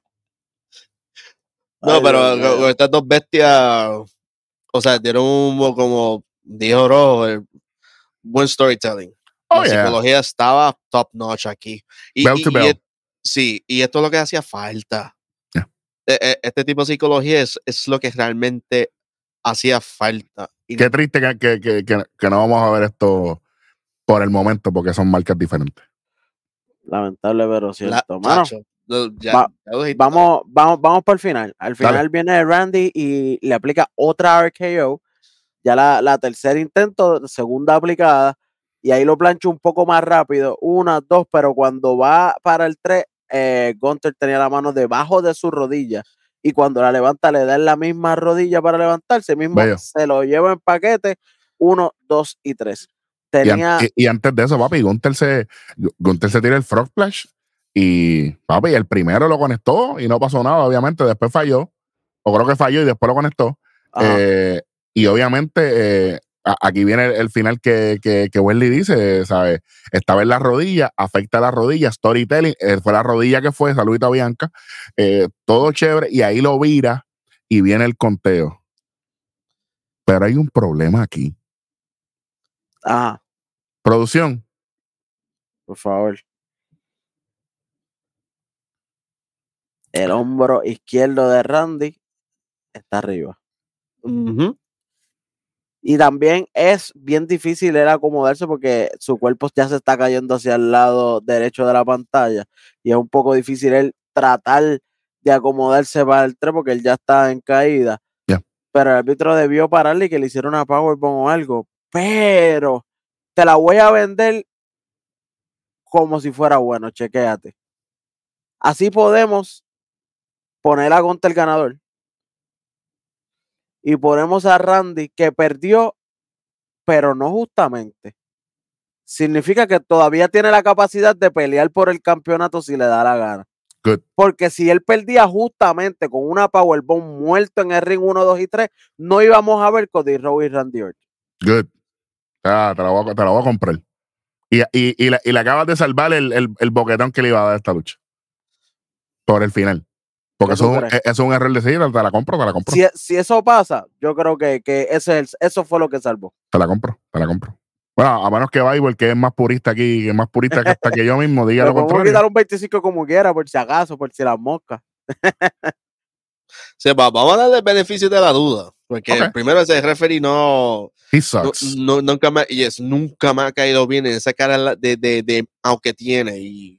No, ay, pero Dios mío. con- con estas dos bestias, o sea, dieron un, como dijo Rojo, el buen storytelling. Oh, La yeah. psicología estaba top notch aquí. Y, Bell y- to y bell. es- sí, y esto es lo que hacía falta. Yeah. E- e- Este tipo de psicología es, es lo que realmente hacía falta. Y Qué triste que, que, que, que, que no vamos a ver esto por el momento porque son marcas diferentes. Lamentable, pero la- cierto. Mano, chacho, no, ya- va- ya lo dijiste todo. vamos, vamos, vamos para el final. Al final Dale. viene Randy y le aplica otra R K O. Ya la, la tercer intento, segunda aplicada. Y ahí lo plancha un poco más rápido. Una, dos, pero cuando va para el tres, eh, Gunter tenía la mano debajo de su rodilla. Y cuando la levanta, le da en la misma rodilla para levantarse. Mismo Bello. se lo lleva en paquete. Uno, dos y tres. Y, an- Tenía. y- y antes de eso, papi, Gunther se, Gunther se tira el frog splash y, papi, el primero lo conectó y no pasó nada, obviamente. Después falló, o creo que falló y después lo conectó. Ajá. Eh, y obviamente, eh, a- aquí viene el, el final que, que, que Wesley dice, ¿sabes? Estaba en la rodilla, afecta la rodilla, storytelling, eh, fue la rodilla que fue, saludito a Bianca, eh, todo chévere, y ahí lo vira y viene el conteo. Pero hay un problema aquí. Ajá. Producción, Por favor. El hombro izquierdo de Randy está arriba. Ujú. Y también es bien difícil él acomodarse porque su cuerpo ya se está cayendo hacia el lado derecho de la pantalla y es un poco difícil él tratar de acomodarse para el tres porque él ya está en caída. Yeah. Pero el árbitro debió pararle y que le hiciera una powerbomb o algo. Pero te la voy a vender como si fuera bueno, chequéate. Así podemos poner a Gunter el ganador y ponemos a Randy que perdió, pero no justamente. Significa que todavía tiene la capacidad de pelear por el campeonato si le da la gana. Good. Porque si él perdía justamente con una powerbomb muerto en el ring uno, dos y tres, no íbamos a ver Cody Rhodes y Randy Orton. Good. Ah, te la voy a, te la voy a comprar. Y, y, y, le, y le acabas de salvar el, el, el boquetón que le iba a dar esta lucha. Por el final. Porque eso, eso es un error de seguir, te la compro, te la compro. Si, si eso pasa, yo creo que, que ese es el, eso fue lo que salvó. Te la compro, te la compro. Bueno, a menos que Bible, que es más purista aquí, que es más purista que hasta que yo mismo diga Le lo contrario. podemos quitar un veinticinco como quiera, por si acaso, por si las moscas. Sí, va, vamos a darle el beneficio de la duda. Porque Okay. primero ese referee no, He no, sucks. no nunca, me, yes, nunca me ha caído bien en esa cara de, de, de aunque tiene y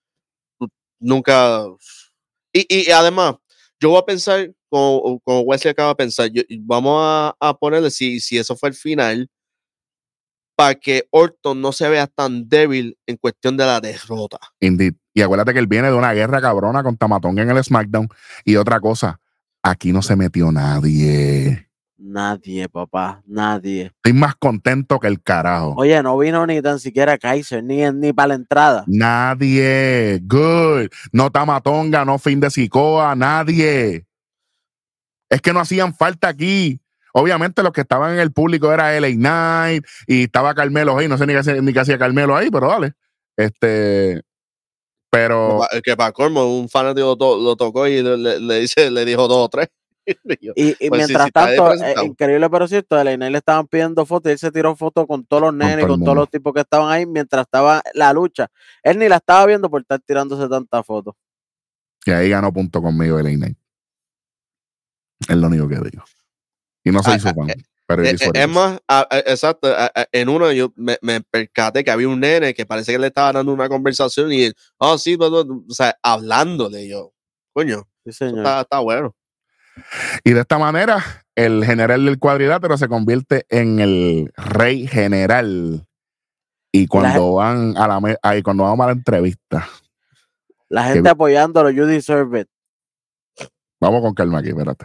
nunca y, y, y además yo voy a pensar como, como Wesley acaba de pensar, yo, vamos a, a ponerle si, si eso fue el final para que Orton no se vea tan débil en cuestión de la derrota. Indeed. Y acuérdate que él viene de una guerra cabrona con Tamatonga en el SmackDown. Y otra cosa, aquí no se metió nadie. Nadie, papá, nadie. Estoy más contento que el carajo. Oye, no vino ni tan siquiera Kaiser, ni, ni para la entrada. Nadie. Good. No Tamatonga, no Fin de Sikoa, nadie. Es que no hacían falta aquí. Obviamente los que estaban en el público era L A Knight y estaba Carmelo ahí. No sé ni qué, hacía- ni qué hacía Carmelo ahí, pero dale. Este, pero... El que para colmo, un fanático lo, to, lo tocó y le, le, le, dice, le dijo dos o tres. Y, y pues mientras sí, sí, tanto, es increíble pero cierto, a L A Knight le estaban pidiendo fotos y él se tiró fotos con todos los nenes, con, con todos los tipos que estaban ahí mientras estaba la lucha. Él ni la estaba viendo por estar tirándose tantas fotos. Y ahí ganó punto conmigo L A Knight. Es lo único que digo. Y no soy ah, su fan. Eh, pero eh, eh, es más, a, a, exacto, a, a, en uno yo me, me percaté que había un nene que parece que le estaba dando una conversación y él, oh sí, pero, o sea, hablándole yo, coño, sí, señor. Está, está bueno. Y de esta manera, el general del cuadrilátero se convierte en el rey general. Y cuando la van a la ahí, cuando vamos a la entrevista. La gente que, apoyándolo, you deserve it. Vamos con calma aquí, espérate.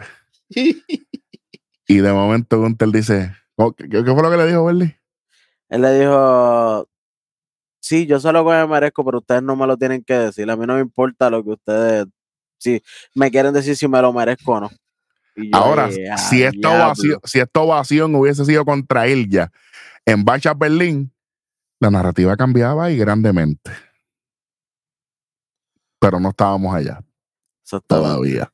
Y de momento Gunter dice, ¿qué, qué fue lo que le dijo Berly? Él le dijo, sí, yo sé lo que me merezco, pero ustedes no me lo tienen que decir. A mí no me importa lo que ustedes, si me quieren decir si me lo merezco o no. Y yo, ahora, eh, si, esta ovación, si esta ovación hubiese sido contra él ya en Bash at Berlin, la narrativa cambiaba y grandemente. Pero no estábamos allá. Todavía.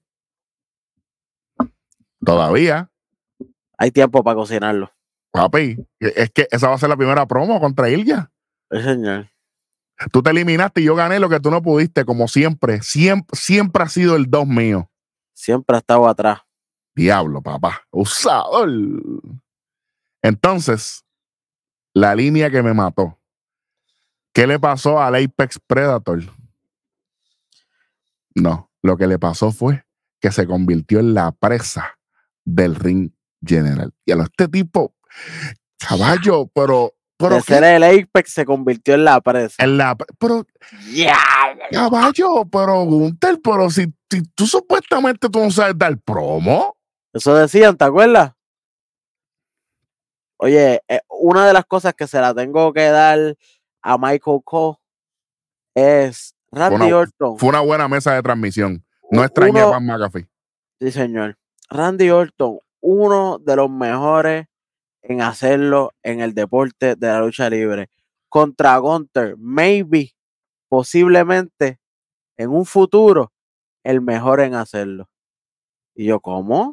Todavía. Hay tiempo para cocinarlo. Papi, es que esa va a ser la primera promo contra Ilya. Sí, señor. Tú te eliminaste y yo gané lo que tú no pudiste, como siempre. Siempre, siempre ha sido el dos mío. Siempre ha estado atrás. Diablo, papá. Usador. Entonces, la línea que me mató. ¿Qué le pasó al Apex Predator? No, lo que le pasó fue que se convirtió en la presa del ring general. Y a este tipo, caballo, pero... pero de ser el Apex se convirtió en la presa. En la... Pero... Yeah. Caballo, pero Gunter, pero si, si tú supuestamente tú no sabes dar promo. Eso decían, ¿te acuerdas? Oye, eh, una de las cosas que se la tengo que dar a Michael Cole es Randy fue una, Orton. Fue una buena mesa de transmisión. No extrañé a Pat McAfee. Sí, señor. Randy Orton, uno de los mejores en hacerlo en el deporte de la lucha libre. Contra Gunter, maybe, posiblemente, en un futuro, el mejor en hacerlo. Y yo, ¿cómo?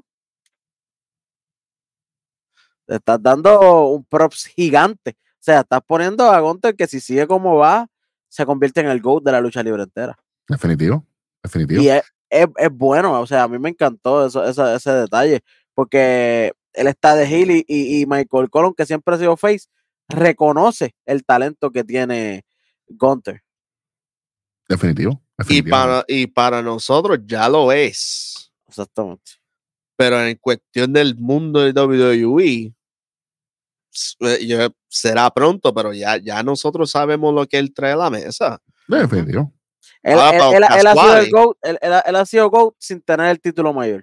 Te estás dando un props gigante. O sea, estás poniendo a Gunter que si sigue como va, se convierte en el GOAT de la lucha libre entera. Definitivo, definitivo. Y es, es, es bueno, o sea, a mí me encantó eso, eso, ese detalle, porque él está de heel y, y, y Michael Cole, que siempre ha sido face, reconoce el talento que tiene Gunther. Definitivo. Y para, y para nosotros ya lo es. Exactamente. Pero en cuestión del mundo de W W E, yo, será pronto, pero ya, ya nosotros sabemos lo que él trae a la mesa. Definitivo. Él, Ah, él, pa- él, él ha sido el Pasquale. GOAT, él, él ha- él ha sido GOAT sin tener el título mayor.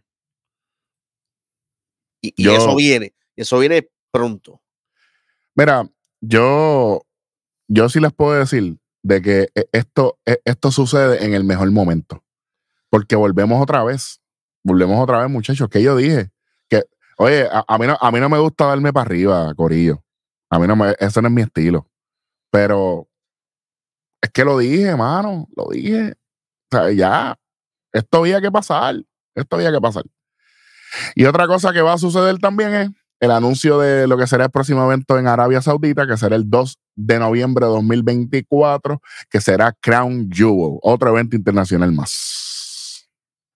Y, y Yo- eso viene, eso viene pronto. Mira, yo, yo sí les puedo decir de que e- esto, e- esto sucede en el mejor momento. Porque volvemos otra vez. Volvemos otra vez, muchachos. Que yo dije que, oye, a, a mí no, a mí no me gusta darme para arriba, corillo. A mí no me, ese no es mi estilo. Pero es que lo dije, mano. Lo dije. O sea, ya. Esto había que pasar. Esto había que pasar. Y otra cosa que va a suceder también es el anuncio de lo que será el próximo evento en Arabia Saudita, que será el dos de noviembre de dos mil veinticuatro, que será Crown Jewel, otro evento internacional más.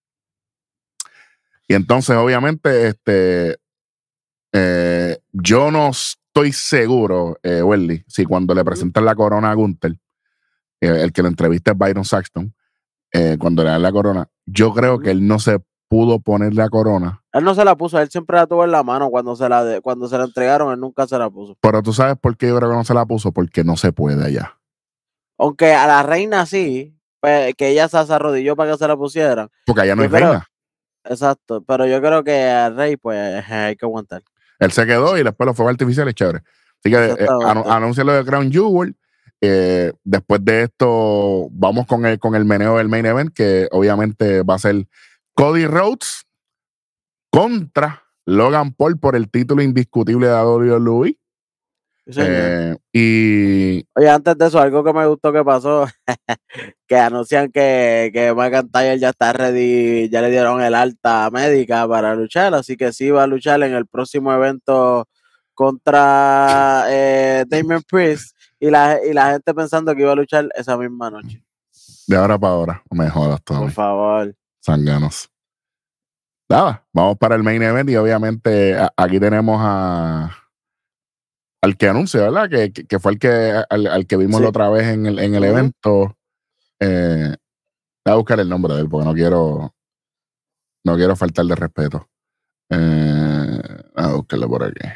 Y entonces, obviamente, este, eh, yo no estoy seguro, eh, Welly, si cuando le presentan la corona a Gunther, eh, el que lo entrevista es Byron Saxton, eh, cuando le dan la corona, yo creo Ujú. que él no se pudo poner la corona. Él no se la puso, él siempre la tuvo en la mano cuando se la, de, cuando se la entregaron, él nunca se la puso. Pero tú sabes por qué yo creo que no se la puso, porque no se puede allá. Aunque a la reina sí, pues, que ella se arrodilló para que se la pusieran. Porque allá no hay Yo creo- reina. Exacto, pero yo creo que al rey, pues hay que aguantar. Él se quedó y después los fuegos artificiales, chévere. Así que eh, Exactamente. anu- anuncia lo de Crown Jewel. Eh, después de esto, vamos con el, con el meneo del main event, que obviamente va a ser Cody Rhodes contra Logan Paul por el título indiscutible de la W W E. Sí, señor. Eh, y Oye, antes de eso, algo que me gustó que pasó, que anuncian que, que McIntyre ya está ready, ya le dieron el alta médica para luchar, así que sí va a luchar en el próximo evento contra eh, Damian Priest, y la, y la gente pensando que iba a luchar esa misma noche. de ahora para ahora, no me jodas, Por Tommy. favor. Sanganos. Nada, vamos para el main event y obviamente a- aquí tenemos a al que anuncia, ¿verdad? Que, que, que fue el que al, al que vimos Sí. la otra vez en el, en el Ujú. evento. Eh, voy a buscar el nombre de él porque no quiero no quiero faltar de respeto. Eh, a buscarlo por aquí.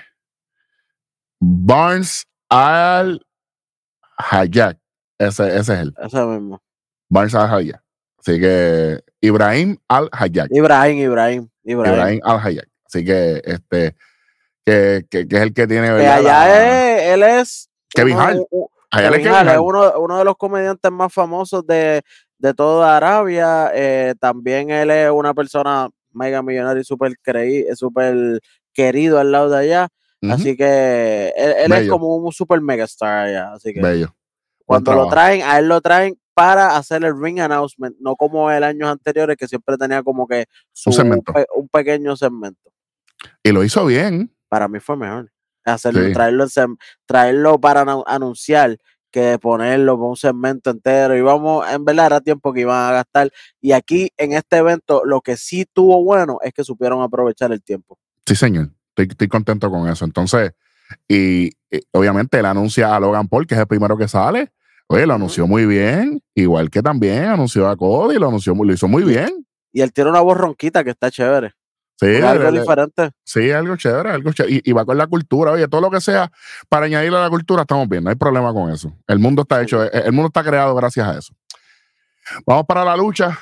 Barnes Al Hayek. Ese, ese es él. Eso mismo. Barnes Al Hayek. Así que Ibrahim Al Hayek. Ibrahim, Ibrahim, Ibrahim. Ibrahim Al Hayek. Así que este que, que, que es el que tiene, Que ¿verdad? allá La- es, él es Kevin uno- Hart. u- Allá le Kevin Kevin Hart es Hart. uno, uno de los comediantes más famosos de, de toda Arabia. Eh, también él es una persona mega millonaria y súper creí, súper querido al lado de allá. Ujú. Así que él, él es Bello. como un super megastar allá. Así que Bello. Buen cuando lo trabajo. traen, a él lo traen para hacer el ring announcement, no como el años anteriores que siempre tenía como que su, Un segmento. pe- un pequeño segmento. Y lo hizo bien. Para mí fue mejor. Hacerlo, Sí. traerlo, en sem- traerlo para anu- anunciar que ponerlo para un segmento entero. Y vamos, en verdad era tiempo que iban a gastar. Y aquí en este evento, lo que sí tuvo bueno es que supieron aprovechar el tiempo. Sí, señor. Estoy, estoy contento con eso. Entonces, y, y obviamente él anuncia a Logan Paul, que es el primero que sale. Oye, lo Ujú. anunció muy bien. Igual que también anunció a Cody, lo anunció muy- lo hizo muy bien. Y él tiene una voz ronquita que está chévere. Sí, Es algo le- le- diferente. sí, algo chévere, algo chévere. Y, y va con la cultura. Oye, todo lo que sea para añadirle a la cultura, estamos bien. No hay problema con eso. El mundo está hecho, el, el mundo está creado gracias a eso. Vamos para la lucha.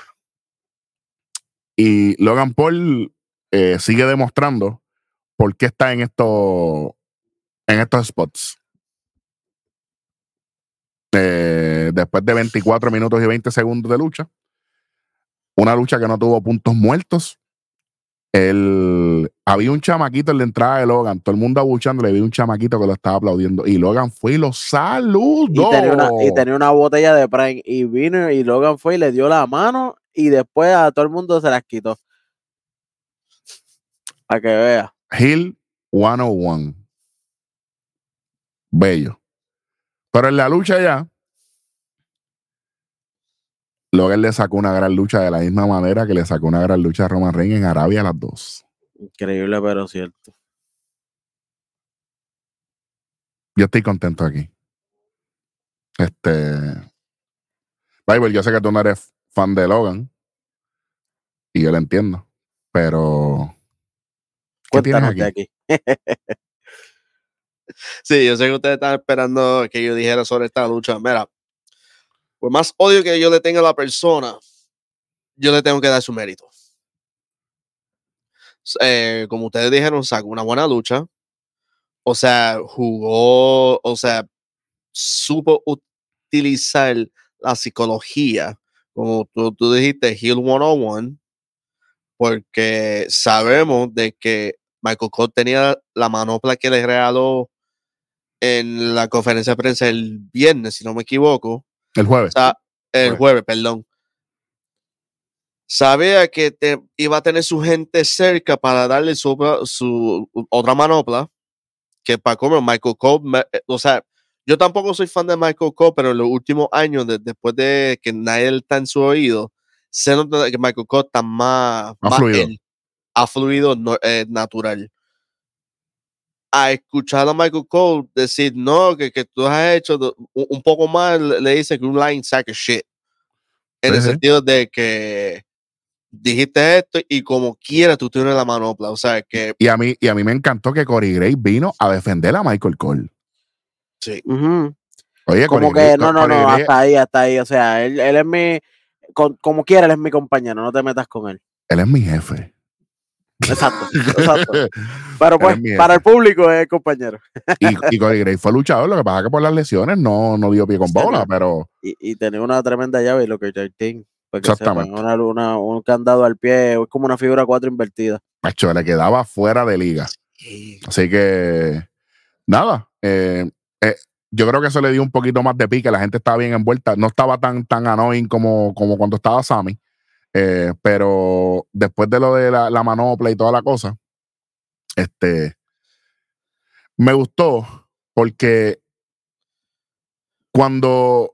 Y Logan Paul eh, sigue demostrando por qué está en estos en estos spots. Eh, después de veinticuatro minutos y veinte segundos de lucha, una lucha que no tuvo puntos muertos. El, había un chamaquito en la entrada de Logan, todo el mundo abuchando, le vi un chamaquito que lo estaba aplaudiendo y Logan fue y lo saludó. Y tenía, una, y tenía una botella de Prime. Y vino y Logan fue y le dio la mano. Y después a todo el mundo se las quitó. Para que vea. Hill ciento uno. Bello. Pero en la lucha ya, Logan le sacó una gran lucha de la misma manera que le sacó una gran lucha a Roman Reigns en Arabia a las dos. Increíble, pero cierto. Yo estoy contento aquí. Este. Bible, yo sé que tú no eres fan de Logan. Y yo lo entiendo. Pero. ¿Qué tienes Cuéntanos de aquí? aquí. Sí, yo sé que ustedes están esperando que yo dijera sobre esta lucha. Mira, por más odio que yo le tenga a la persona, yo le tengo que dar su mérito. Eh, como ustedes dijeron, sacó una buena lucha. O sea, jugó, o sea, supo utilizar la psicología, como tú, tú dijiste, Heal ciento uno, porque sabemos de que Michael Cole tenía la manopla que le regaló en la conferencia de prensa el viernes, si no me equivoco. El jueves. O sea, el Jueves. jueves, perdón. Sabía que te, iba a tener su gente cerca para darle su, su otra manopla, que para comer Michael Cole, me, o sea, yo tampoco soy fan de Michael Cole, pero en los últimos años, de, después de que nadie está en su oído, se nota que Michael Cole está más, Ha más fluido. él, ha fluido no, eh, natural. A escuchar a Michael Cole decir, no, que, que tú has hecho un, un poco más, le dice que un line sack of shit. En Sí, el sí. sentido de que dijiste esto y como quiera tú tienes la manopla. O sea que Y a mí, y a mí me encantó que Corey Graves vino a defender a Michael Cole. sí. Ujú. Oye, Como Corey Graves, que no, no, Corey no, Graves- hasta ahí, hasta ahí. O sea, él, él es mi, con- como quiera, él es mi compañero, no te metas con él. él es mi jefe. Exacto, exacto. Pero Él pues, es mi para el jefe. público es compañero. Y, y Corey Graves fue luchador, lo que pasa es que por las lesiones no, no dio pie con Sí, bola, no. pero Y, y tenía una tremenda llave y lo que J T, para que sepan, exactamente. una, una, un candado al pie, es como una figura cuatro invertida. Macho, le quedaba fuera de liga. Sí. Así que, nada. eh, eh, yo creo que eso le dio un poquito más de pique. La gente estaba bien envuelta. No estaba tan, tan annoying como, como cuando estaba Sammy. Eh, pero después de lo de la, la manopla y toda la cosa, este, me gustó porque cuando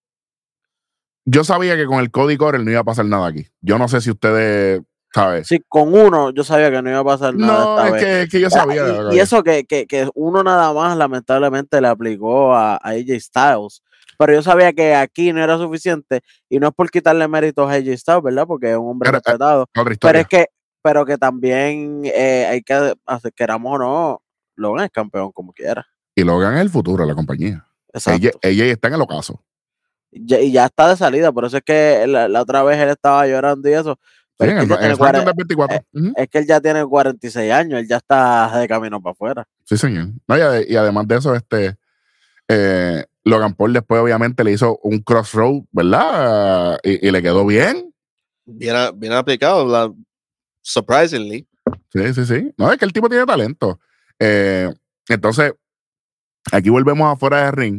yo sabía que con el Cody Corel no iba a pasar nada aquí. Yo no sé si ustedes, ¿sabes? Sí, con uno yo sabía que no iba a pasar nada No, esta es vez. que, es que yo Ah, sabía. y, y eso que, que, que uno nada más lamentablemente le aplicó a, a A J Styles. Pero yo sabía que aquí no era suficiente y no es por quitarle méritos a A J Styles, ¿verdad? Porque es un hombre Era, eh, respetado. otra Pero historia. es que, pero que también eh, hay que hacer, queramos o no, Logan es campeón como quiera. Y Logan es el futuro de la compañía. Ella, Exacto. ella está en el ocaso. Ya- y ya está de salida, por eso es que la, la otra vez él estaba llorando y eso. Sí, Pero en es que el, él ya en tiene el SmackDown cuarenta, del veinticuatro. eh, Ujú. es que él ya tiene cuarenta y seis años, él ya está de camino para afuera. Sí, señor. No, y, ade- y además de eso, este eh, Logan Paul después obviamente le hizo un crossroad, ¿verdad? Y, y le quedó bien. Bien, a- bien aplicado, la, surprisingly. Sí, sí, sí. No, es que el tipo tiene talento. Eh, entonces, aquí volvemos afuera del ring.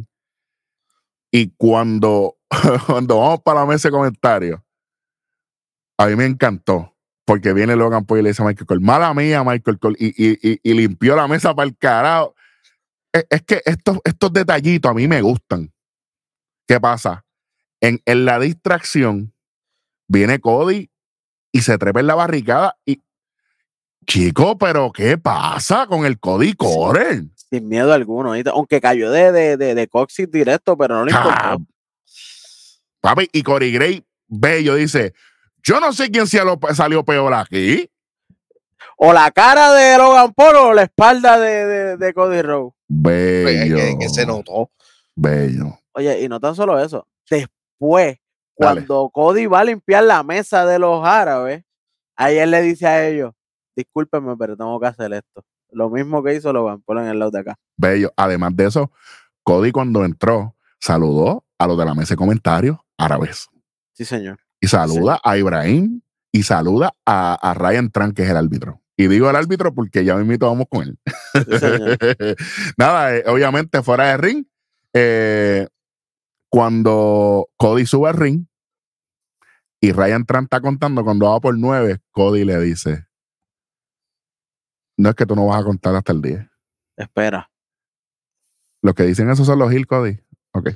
Y cuando, cuando vamos para la mesa de comentarios, a mí me encantó. Porque viene Logan Paul y le dice a Michael Cole, mala mía, Michael Cole, y, y, y, y limpió la mesa para el carajo. Es, es que estos, estos detallitos a mí me gustan. ¿Qué pasa? En, en la distracción viene Cody y se trepa en la barricada y chico, pero ¿qué pasa con el Cody Corel? Sin miedo alguno, ¿viste? Aunque cayó de, de, de, de coxis directo, pero no le importó. Ah, papi, y Corey Gray bello dice, yo no sé quién sea lo- salió peor aquí. O la cara de Logan Paul o la espalda de, de, de Cody Rhodes. Bello. Que, que se notó. Bello. Oye, y no tan solo eso, después, Dale. cuando Cody va a limpiar la mesa de los árabes, ahí él le dice a ellos, discúlpenme, pero tengo que hacer esto. Lo mismo que hizo Logan Paul en el lado de acá. Bello. Además de eso, Cody cuando entró, saludó a los de la mesa de comentarios árabes. Sí, señor. Y saluda a Ibrahim y saluda a, a Ryan Tran, que es el árbitro. Y digo el árbitro porque ya mismito vamos con él. Sí, señor. Nada, eh, obviamente fuera de ring, eh, cuando Cody sube al ring y Ryan Tran está contando, cuando va por nueve, Cody le dice, no es que tú no vas a contar hasta el diez. Espera. Los que dicen eso son los Hill, Cody. Ok.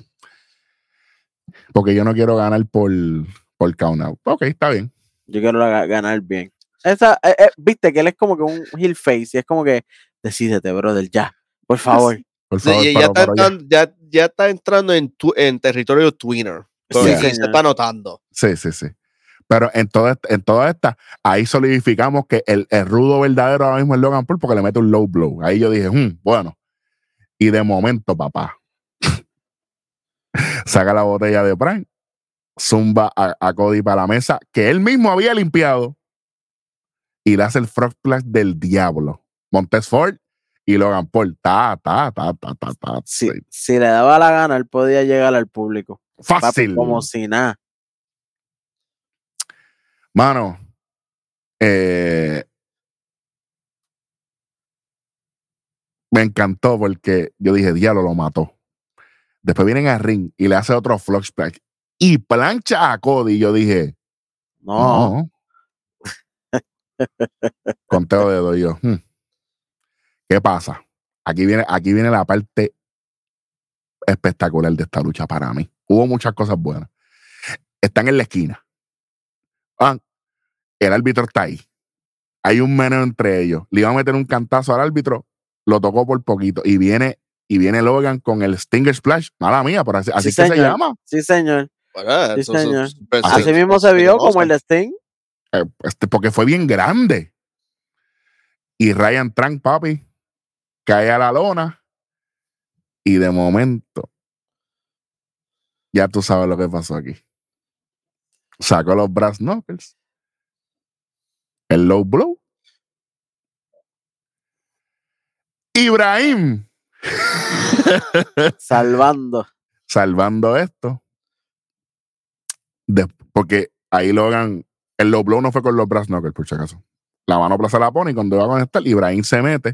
Porque yo no quiero ganar por, por count out. Ok, está bien. Yo quiero la- ganar bien. Esa, eh, eh, viste que él es como que un heel face y es como que decídete, brother, ya, por favor. Por Sí, favor, y ya, pero, está pero ya. entrando, ya, ya está entrando en, tu- en territorio tweener. Sí, Sí, señor. se está notando. Sí, sí, sí. Pero en toda esta, en toda esta, ahí solidificamos que el, el rudo verdadero ahora mismo es Logan Paul porque le mete un low blow. Ahí yo dije, "Hmm, bueno. Y de momento, papá, saca la botella de Prime, zumba a, a Cody para la mesa, que él mismo había limpiado, y le hace el frog splash del diablo. Montez Ford y Logan Paul. Ta, ta, ta, ta, ta, ta. Si, si le daba la gana, él podía llegar al público. Papi, Fácil. como si nada. Mano, eh, me encantó porque yo dije, diablo, lo mató. Después vienen a ring y le hace otro frog splash y plancha a Cody. Y yo dije, No. no. Conteo de dedo yo. Hmm. ¿Qué pasa? Aquí viene, aquí viene la parte espectacular de esta lucha para mí. Hubo muchas cosas buenas. Están en la esquina. Ah, el árbitro está ahí. Hay un meneo entre ellos. Le iba a meter un cantazo al árbitro, lo tocó por poquito. Y viene, y viene Logan con el Stinger Splash. Mala mía, pero así, así Sí, es que se señor. llama. Sí, señor. Bueno, Sí, eso- eso- señor. pues, Así Así se- mismo se se vio conoce. como el de Sting. Eh, este, porque fue bien grande. Y Ryan Trank, papi, cae a la lona. Y de momento, ya tú sabes lo que pasó aquí. Sacó los brass knuckles. El low blow. Ibrahim. Salvando. Salvando esto. De, porque ahí Logan, el low blow no fue con los brass knuckles, por si acaso. La mano plaza la pone y cuando va a conectar, Ibrahim se mete.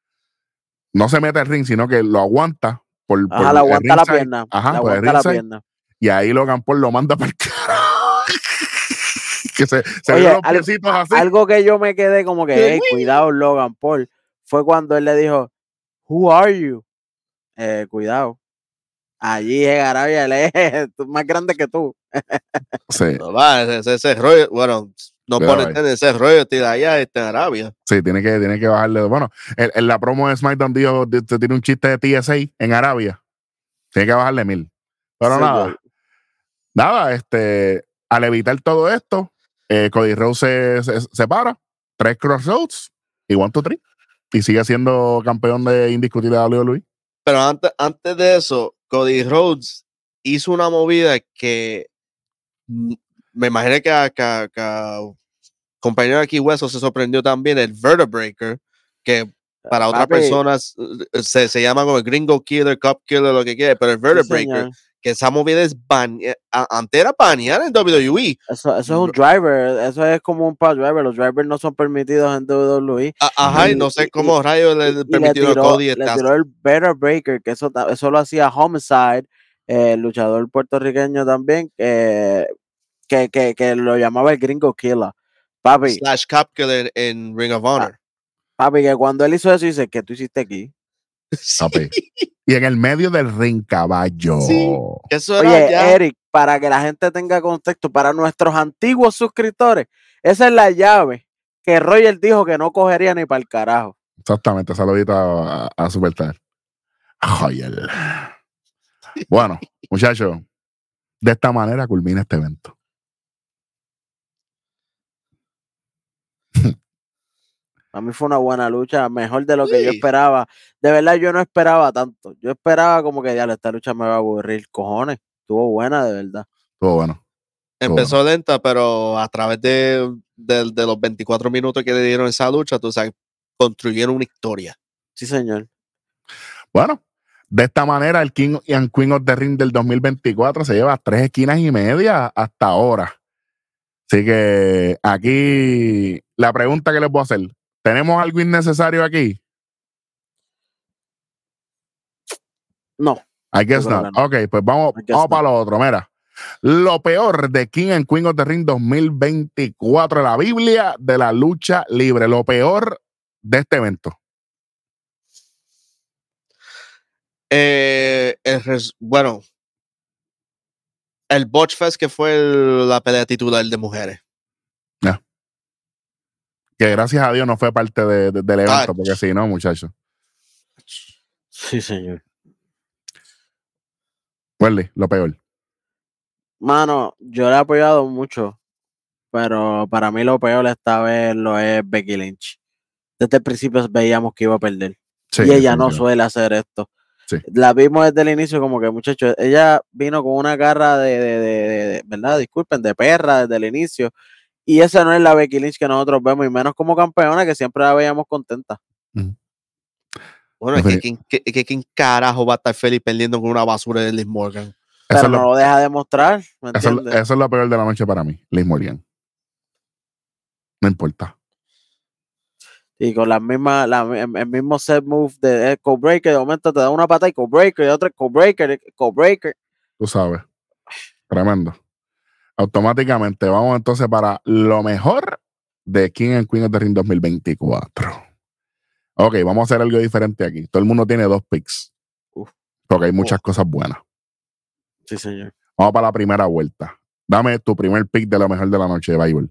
No se mete al ring, sino que lo aguanta por, Ajá, por le el aguanta la ringside. pierna. Ajá, le por el aguanta la ringside. pierna. Y ahí Logan Paul lo manda para el carajo. Que se, se Oye, ven los al- piecitos así. algo que yo me quedé como que, hey, cuidado, Logan Paul, fue cuando él le dijo, who are you? Eh, cuidado. Allí en Arabia, él es más grande que tú. Sí, No, va, ese, ese, ese rollo, bueno, no Cuidado pone ahí. entender ese rollo tira allá este, en Arabia. sí, tiene que, tiene que bajarle. Bueno, en, en la promo de SmackDown dijo, de- te tiene un chiste de T S A en Arabia. Tiene que bajarle mil. Pero Sí, nada, yo- nada, este, al evitar todo esto, eh, Cody Rhodes se, se, se para, tres crossroads y one, two, three. Y sigue siendo campeón de indiscutible de W W E. Pero antes, antes de eso, Cody Rhodes hizo una movida que mm, me imagino que a, que a- que a compañero aquí Hueso se sorprendió también, el Vertebreaker, que para otras Papi, personas eh, se, se llama como el Gringo Killer, Cup Killer, lo que quiera, pero el sí, Vertebreaker, señor. que esa movida es bane- a- antes era banear en W W E. Eso, eso es un driver, eso es como un power driver. Los drivers no son permitidos en W W E. A- Ajá, y no sé Y- cómo rayos le y le permitieron a tiró, Cody le estar. tiró el Better Breaker, que eso, ta- eso lo hacía Homicide, eh, el luchador puertorriqueño también, que, que, que, que lo llamaba el Gringo Killer. Papi, Slash Cup Killer en Ring of Honor. papi, que cuando él hizo eso, dice, ¿qué tú hiciste aquí? Papi. Y en el medio del ring, caballo. Sí. Que eso era Oye, ya. Eric, para que la gente tenga contexto, para nuestros antiguos suscriptores, esa es la llave que Roger dijo que no cogería ni para el carajo. Exactamente, saludito a, a, a Superstar. Joder. Bueno, muchachos, de esta manera culmina este evento. A mí fue una buena lucha, mejor de lo que yo Sí. esperaba. De verdad, yo no esperaba tanto. Yo esperaba como que, diablo, esta lucha me va a aburrir. Cojones, estuvo buena, de verdad. Todo bueno. Empezó bueno. lenta, pero a través de, de, de los veinticuatro minutos que le dieron esa lucha, tú sabes, construyeron una historia. Sí, señor. Bueno, de esta manera el King and Queen of the Ring del dos mil veinticuatro se lleva tres esquinas y media hasta ahora. Así que aquí la pregunta que les voy a hacer, ¿tenemos algo innecesario aquí? No. I guess Yo creo not. que no. Ok, pues vamos, I guess vamos not. para lo otro. Mira, lo peor de King and Queen of the Ring dos mil veinticuatro, la Biblia de la lucha libre, lo peor de este evento. Eh, el res- bueno, el Botch Fest, que fue el- la pelea titular de mujeres. Que gracias a Dios no fue parte de, de- del evento, Ah, porque si no, muchachos. Sí, señor. Welly, lo peor. Mano, yo le he apoyado mucho, pero para mí lo peor esta vez lo es Becky Lynch. Desde el principio veíamos que iba a perder. Sí, y ella no definitivo. suele hacer esto. Sí. La vimos desde el inicio como que, muchachos, ella vino con una garra de, de, de, de- de- ¿verdad? Disculpen, de perra desde el inicio. Y esa no es la Becky Lynch que nosotros vemos, y menos como campeona, que siempre la veíamos contenta. Ujú. Bueno, es que Defini- quién, que, que quién carajo va a estar feliz perdiendo con una basura de Liz Morgan. Eso Pero es, no lo, lo deja de mostrar, ¿me eso, es, entiendes? eso es lo peor de la noche para mí, Liz Morgan. No importa. Y con la misma, la, el, el mismo set move de Echo Breaker, de momento te da una pata y Breaker, y otra Echo Breaker, Echo Breaker. Tú sabes. Tremendo. Automáticamente vamos entonces para lo mejor de King and Queen of the Ring dos mil veinticuatro. Ok, vamos a hacer algo diferente aquí. Todo el mundo tiene dos picks. Uf. Porque hay muchas Oh. cosas buenas. Sí, señor. Vamos para la primera vuelta. Dame tu primer pick de lo mejor de la noche, Bible.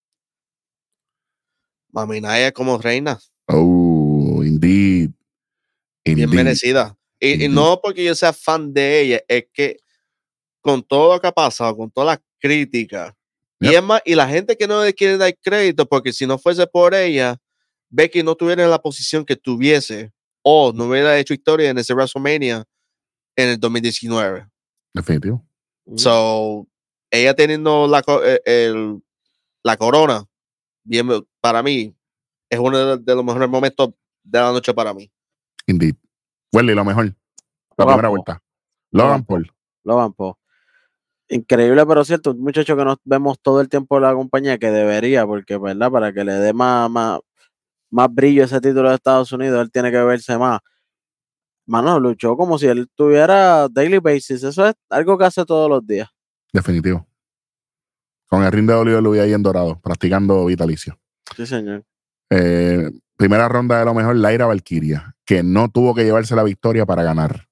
Mami Naya como reina, Oh, indeed. bien Indeed. merecida. Y, y Indeed. no porque yo sea fan de ella, es que con todo lo que ha pasado, con todas las críticas, y Yep. es más, y la gente que no le quiere dar crédito, porque si no fuese por ella, Becky no tuviera la posición que tuviese, o no hubiera hecho historia en ese WrestleMania en el dos mil diecinueve. Definitivo. Mm. So, ella teniendo la, co- eh, el- la corona, bien, para mí, es uno de, de los mejores momentos de la noche para mí. Indeed. Welly, lo mejor. La Logan primera Paul. vuelta. Logan Paul. Logan Paul. Increíble, pero cierto, un muchacho que nos vemos todo el tiempo en la compañía, que debería, porque, ¿verdad? Para que le dé más, más, más brillo a ese título de Estados Unidos, él tiene que verse más. Mano, luchó como si él tuviera daily basis. Eso es algo que hace todos los días. Definitivo. Con el ring de W W E ahí en dorado, practicando vitalicio. Sí, señor. Eh, primera ronda de lo mejor, Lyra Valkyria, que no tuvo que llevarse la victoria para ganar.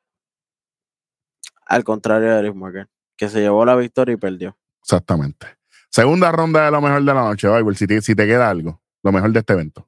Al contrario de Liv Morgan, que se llevó la victoria y perdió. Exactamente. Segunda ronda de lo mejor de la noche, Bible, si te, si te queda algo, lo mejor de este evento.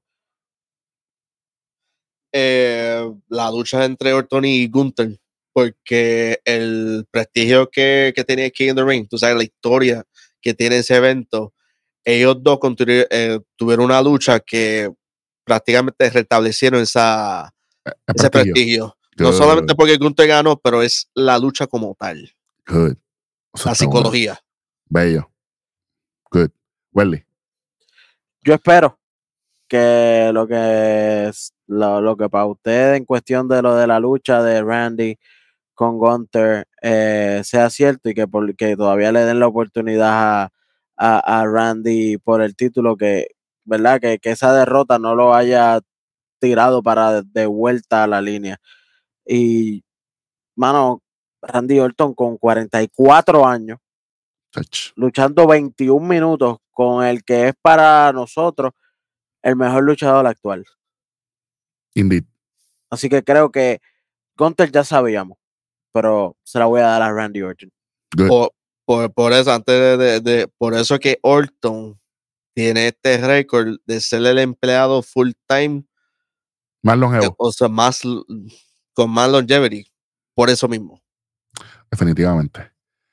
Eh, la lucha entre Orton y Gunther, porque el prestigio que, que tenía King in the Ring, tú sabes, la historia que tiene ese evento, ellos dos continu- eh, tuvieron una lucha que prácticamente restablecieron esa, El ese prestigio. prestigio. No Good. solamente porque Gunther ganó, pero es la lucha como tal, Good. Eso la está bueno. psicología. Bello. Good. Welly. Yo espero que lo que es, lo, lo que para ustedes en cuestión de lo de la lucha de Randy con Gunther eh, sea cierto, y que, por, que todavía le den la oportunidad a, a, a Randy por el título, que, ¿verdad? Que, que esa derrota no lo haya tirado para de, de vuelta a la línea. Y, mano, Randy Orton con cuarenta y cuatro años, Touch. luchando veintiún minutos con el que es para nosotros el mejor luchador actual. Indeed. Así que creo que Gunther ya sabíamos, pero se la voy a dar a Randy Orton. Good. Por, por, por eso, antes de, de, de- por eso que Orton tiene este récord de ser el empleado full time, Más eh, longevo. o sea, más l- con más longevity. Por eso mismo. Definitivamente.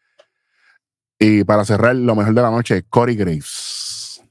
Y para cerrar, lo mejor de la noche, Corey Graves.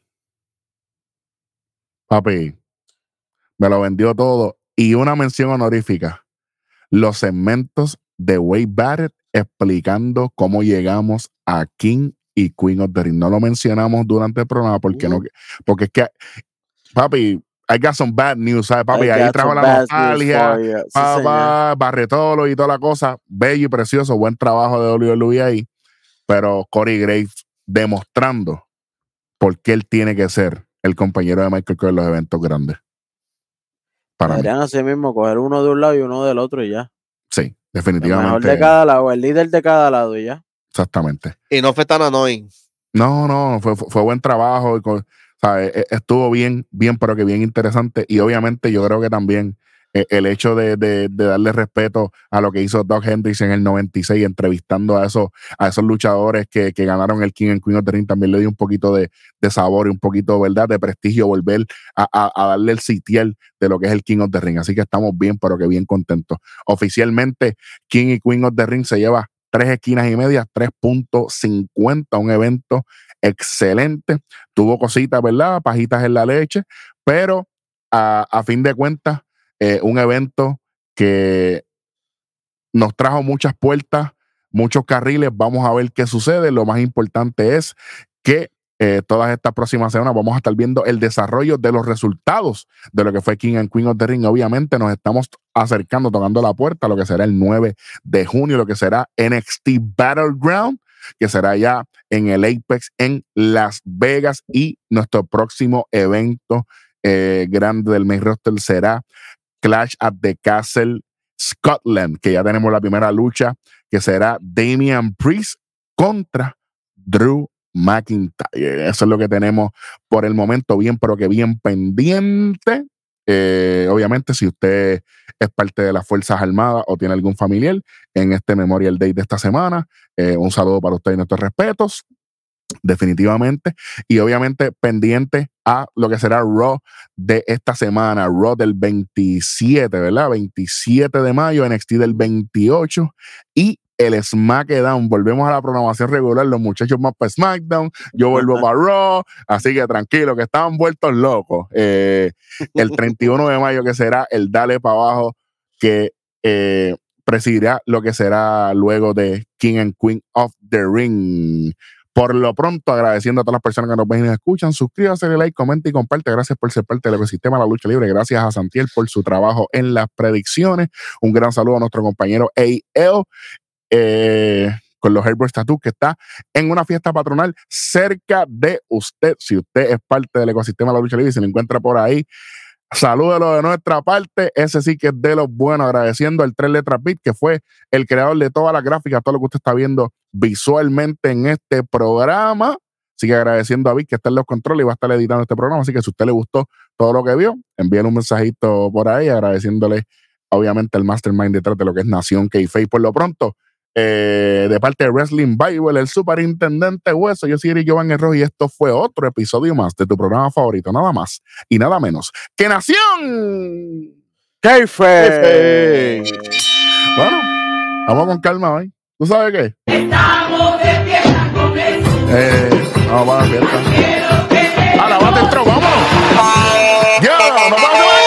Papi, me lo vendió todo. Y una mención honorífica. Los segmentos de Wade Barrett explicando cómo llegamos a King y Queen of the Ring. No lo mencionamos durante el programa porque, no, porque es que, papi, I got some bad news, ¿sabes? Papi, I ahí got trajo some la bad news nostalgia, for you. Sí, papá, Barretolo y toda la cosa. Bello y precioso, buen trabajo de W W E ahí. Pero Corey Graves demostrando por qué él tiene que ser el compañero de Michael Cole en los eventos grandes. Para mí. Deberían así mismo coger uno de un lado y uno del otro y ya. Sí, El mejor definitivamente. de cada lado, el líder de cada lado y ya. Exactamente. Y no fue tan annoying. No, no, fue, fue, fue buen trabajo. Y con, ¿sabe? Estuvo bien, bien, pero que bien interesante. Y obviamente yo creo que también eh, el hecho de, de, de darle respeto a lo que hizo Doug Hendrix en el noventa y seis, entrevistando a esos, a esos luchadores que, que ganaron el King and Queen of the Ring, también le dio un poquito de, de sabor y un poquito, ¿verdad?, de prestigio, volver a, a, a darle el sitial de lo que es el King of the Ring. Así que estamos bien, pero que bien contentos. Oficialmente, King y Queen of the Ring se lleva tres esquinas y media, tres punto cincuenta, un evento excelente. Tuvo cositas, ¿verdad?, pajitas en la leche, pero a, a fin de cuentas, eh, un evento que nos trajo muchas puertas, muchos carriles. Vamos a ver qué sucede. Lo más importante es que eh, todas estas próximas semanas vamos a estar viendo el desarrollo de los resultados de lo que fue King and Queen of the Ring. Obviamente nos estamos acercando, tocando la puerta a lo que será el nueve de junio, lo que será N X T Battleground, que será ya en el Apex en Las Vegas, y nuestro próximo evento eh, grande del main roster será Clash at the Castle Scotland, que ya tenemos la primera lucha, que será Damian Priest contra Drew McIntyre. Eso es lo que tenemos por el momento, bien, pero que bien pendiente. Eh, obviamente, si usted es parte de las Fuerzas Armadas o tiene algún familiar en este Memorial Day de esta semana, eh, un saludo para usted y nuestros respetos, definitivamente. Y obviamente pendiente a lo que será Raw de esta semana, Raw del veintisiete, ¿verdad? veintisiete de mayo, N X T del veintiocho y el SmackDown. Volvemos a la programación regular, los muchachos más para SmackDown, yo vuelvo para Raw, así que tranquilo, que estaban vueltos locos. Eh, el treinta y uno de mayo, que será el Dale para Abajo, que eh, presidirá lo que será luego de King and Queen of the Ring. Por lo pronto, agradeciendo a todas las personas que nos ven y nos escuchan, suscríbase, dale like, comenta y comparte. Gracias por ser parte del ecosistema de la lucha libre. Gracias a Santiel por su trabajo en las predicciones. Un gran saludo a nuestro compañero A L eh, con los Hairbrush Tattoo, que está en una fiesta patronal cerca de usted. Si usted es parte del ecosistema de la lucha libre y se lo encuentra por ahí, salúdelo de nuestra parte. Ese sí que es de los buenos. Agradeciendo al Tres Letras Beat, que fue el creador de todas las gráficas, todo lo que usted está viendo visualmente en este programa. Sigue agradeciendo a Vic, que está en los controles y va a estar editando este programa. Así que si a usted le gustó todo lo que vio, envíenle un mensajito por ahí, agradeciéndole obviamente el mastermind detrás de lo que es Nación Kayfabe. Por lo pronto, eh, de parte de Wrestling Bible, el superintendente Hueso, yo soy Eric Giovanni Rojo, y esto fue otro episodio más de tu programa favorito, nada más y nada menos que Nación Kayfabe. Bueno, vamos con calma hoy. ¿Tú sabes qué? Estamos de fiesta con el Eh, vamos para la fiesta. A la bate entró, vámonos. Ya, nos vamos.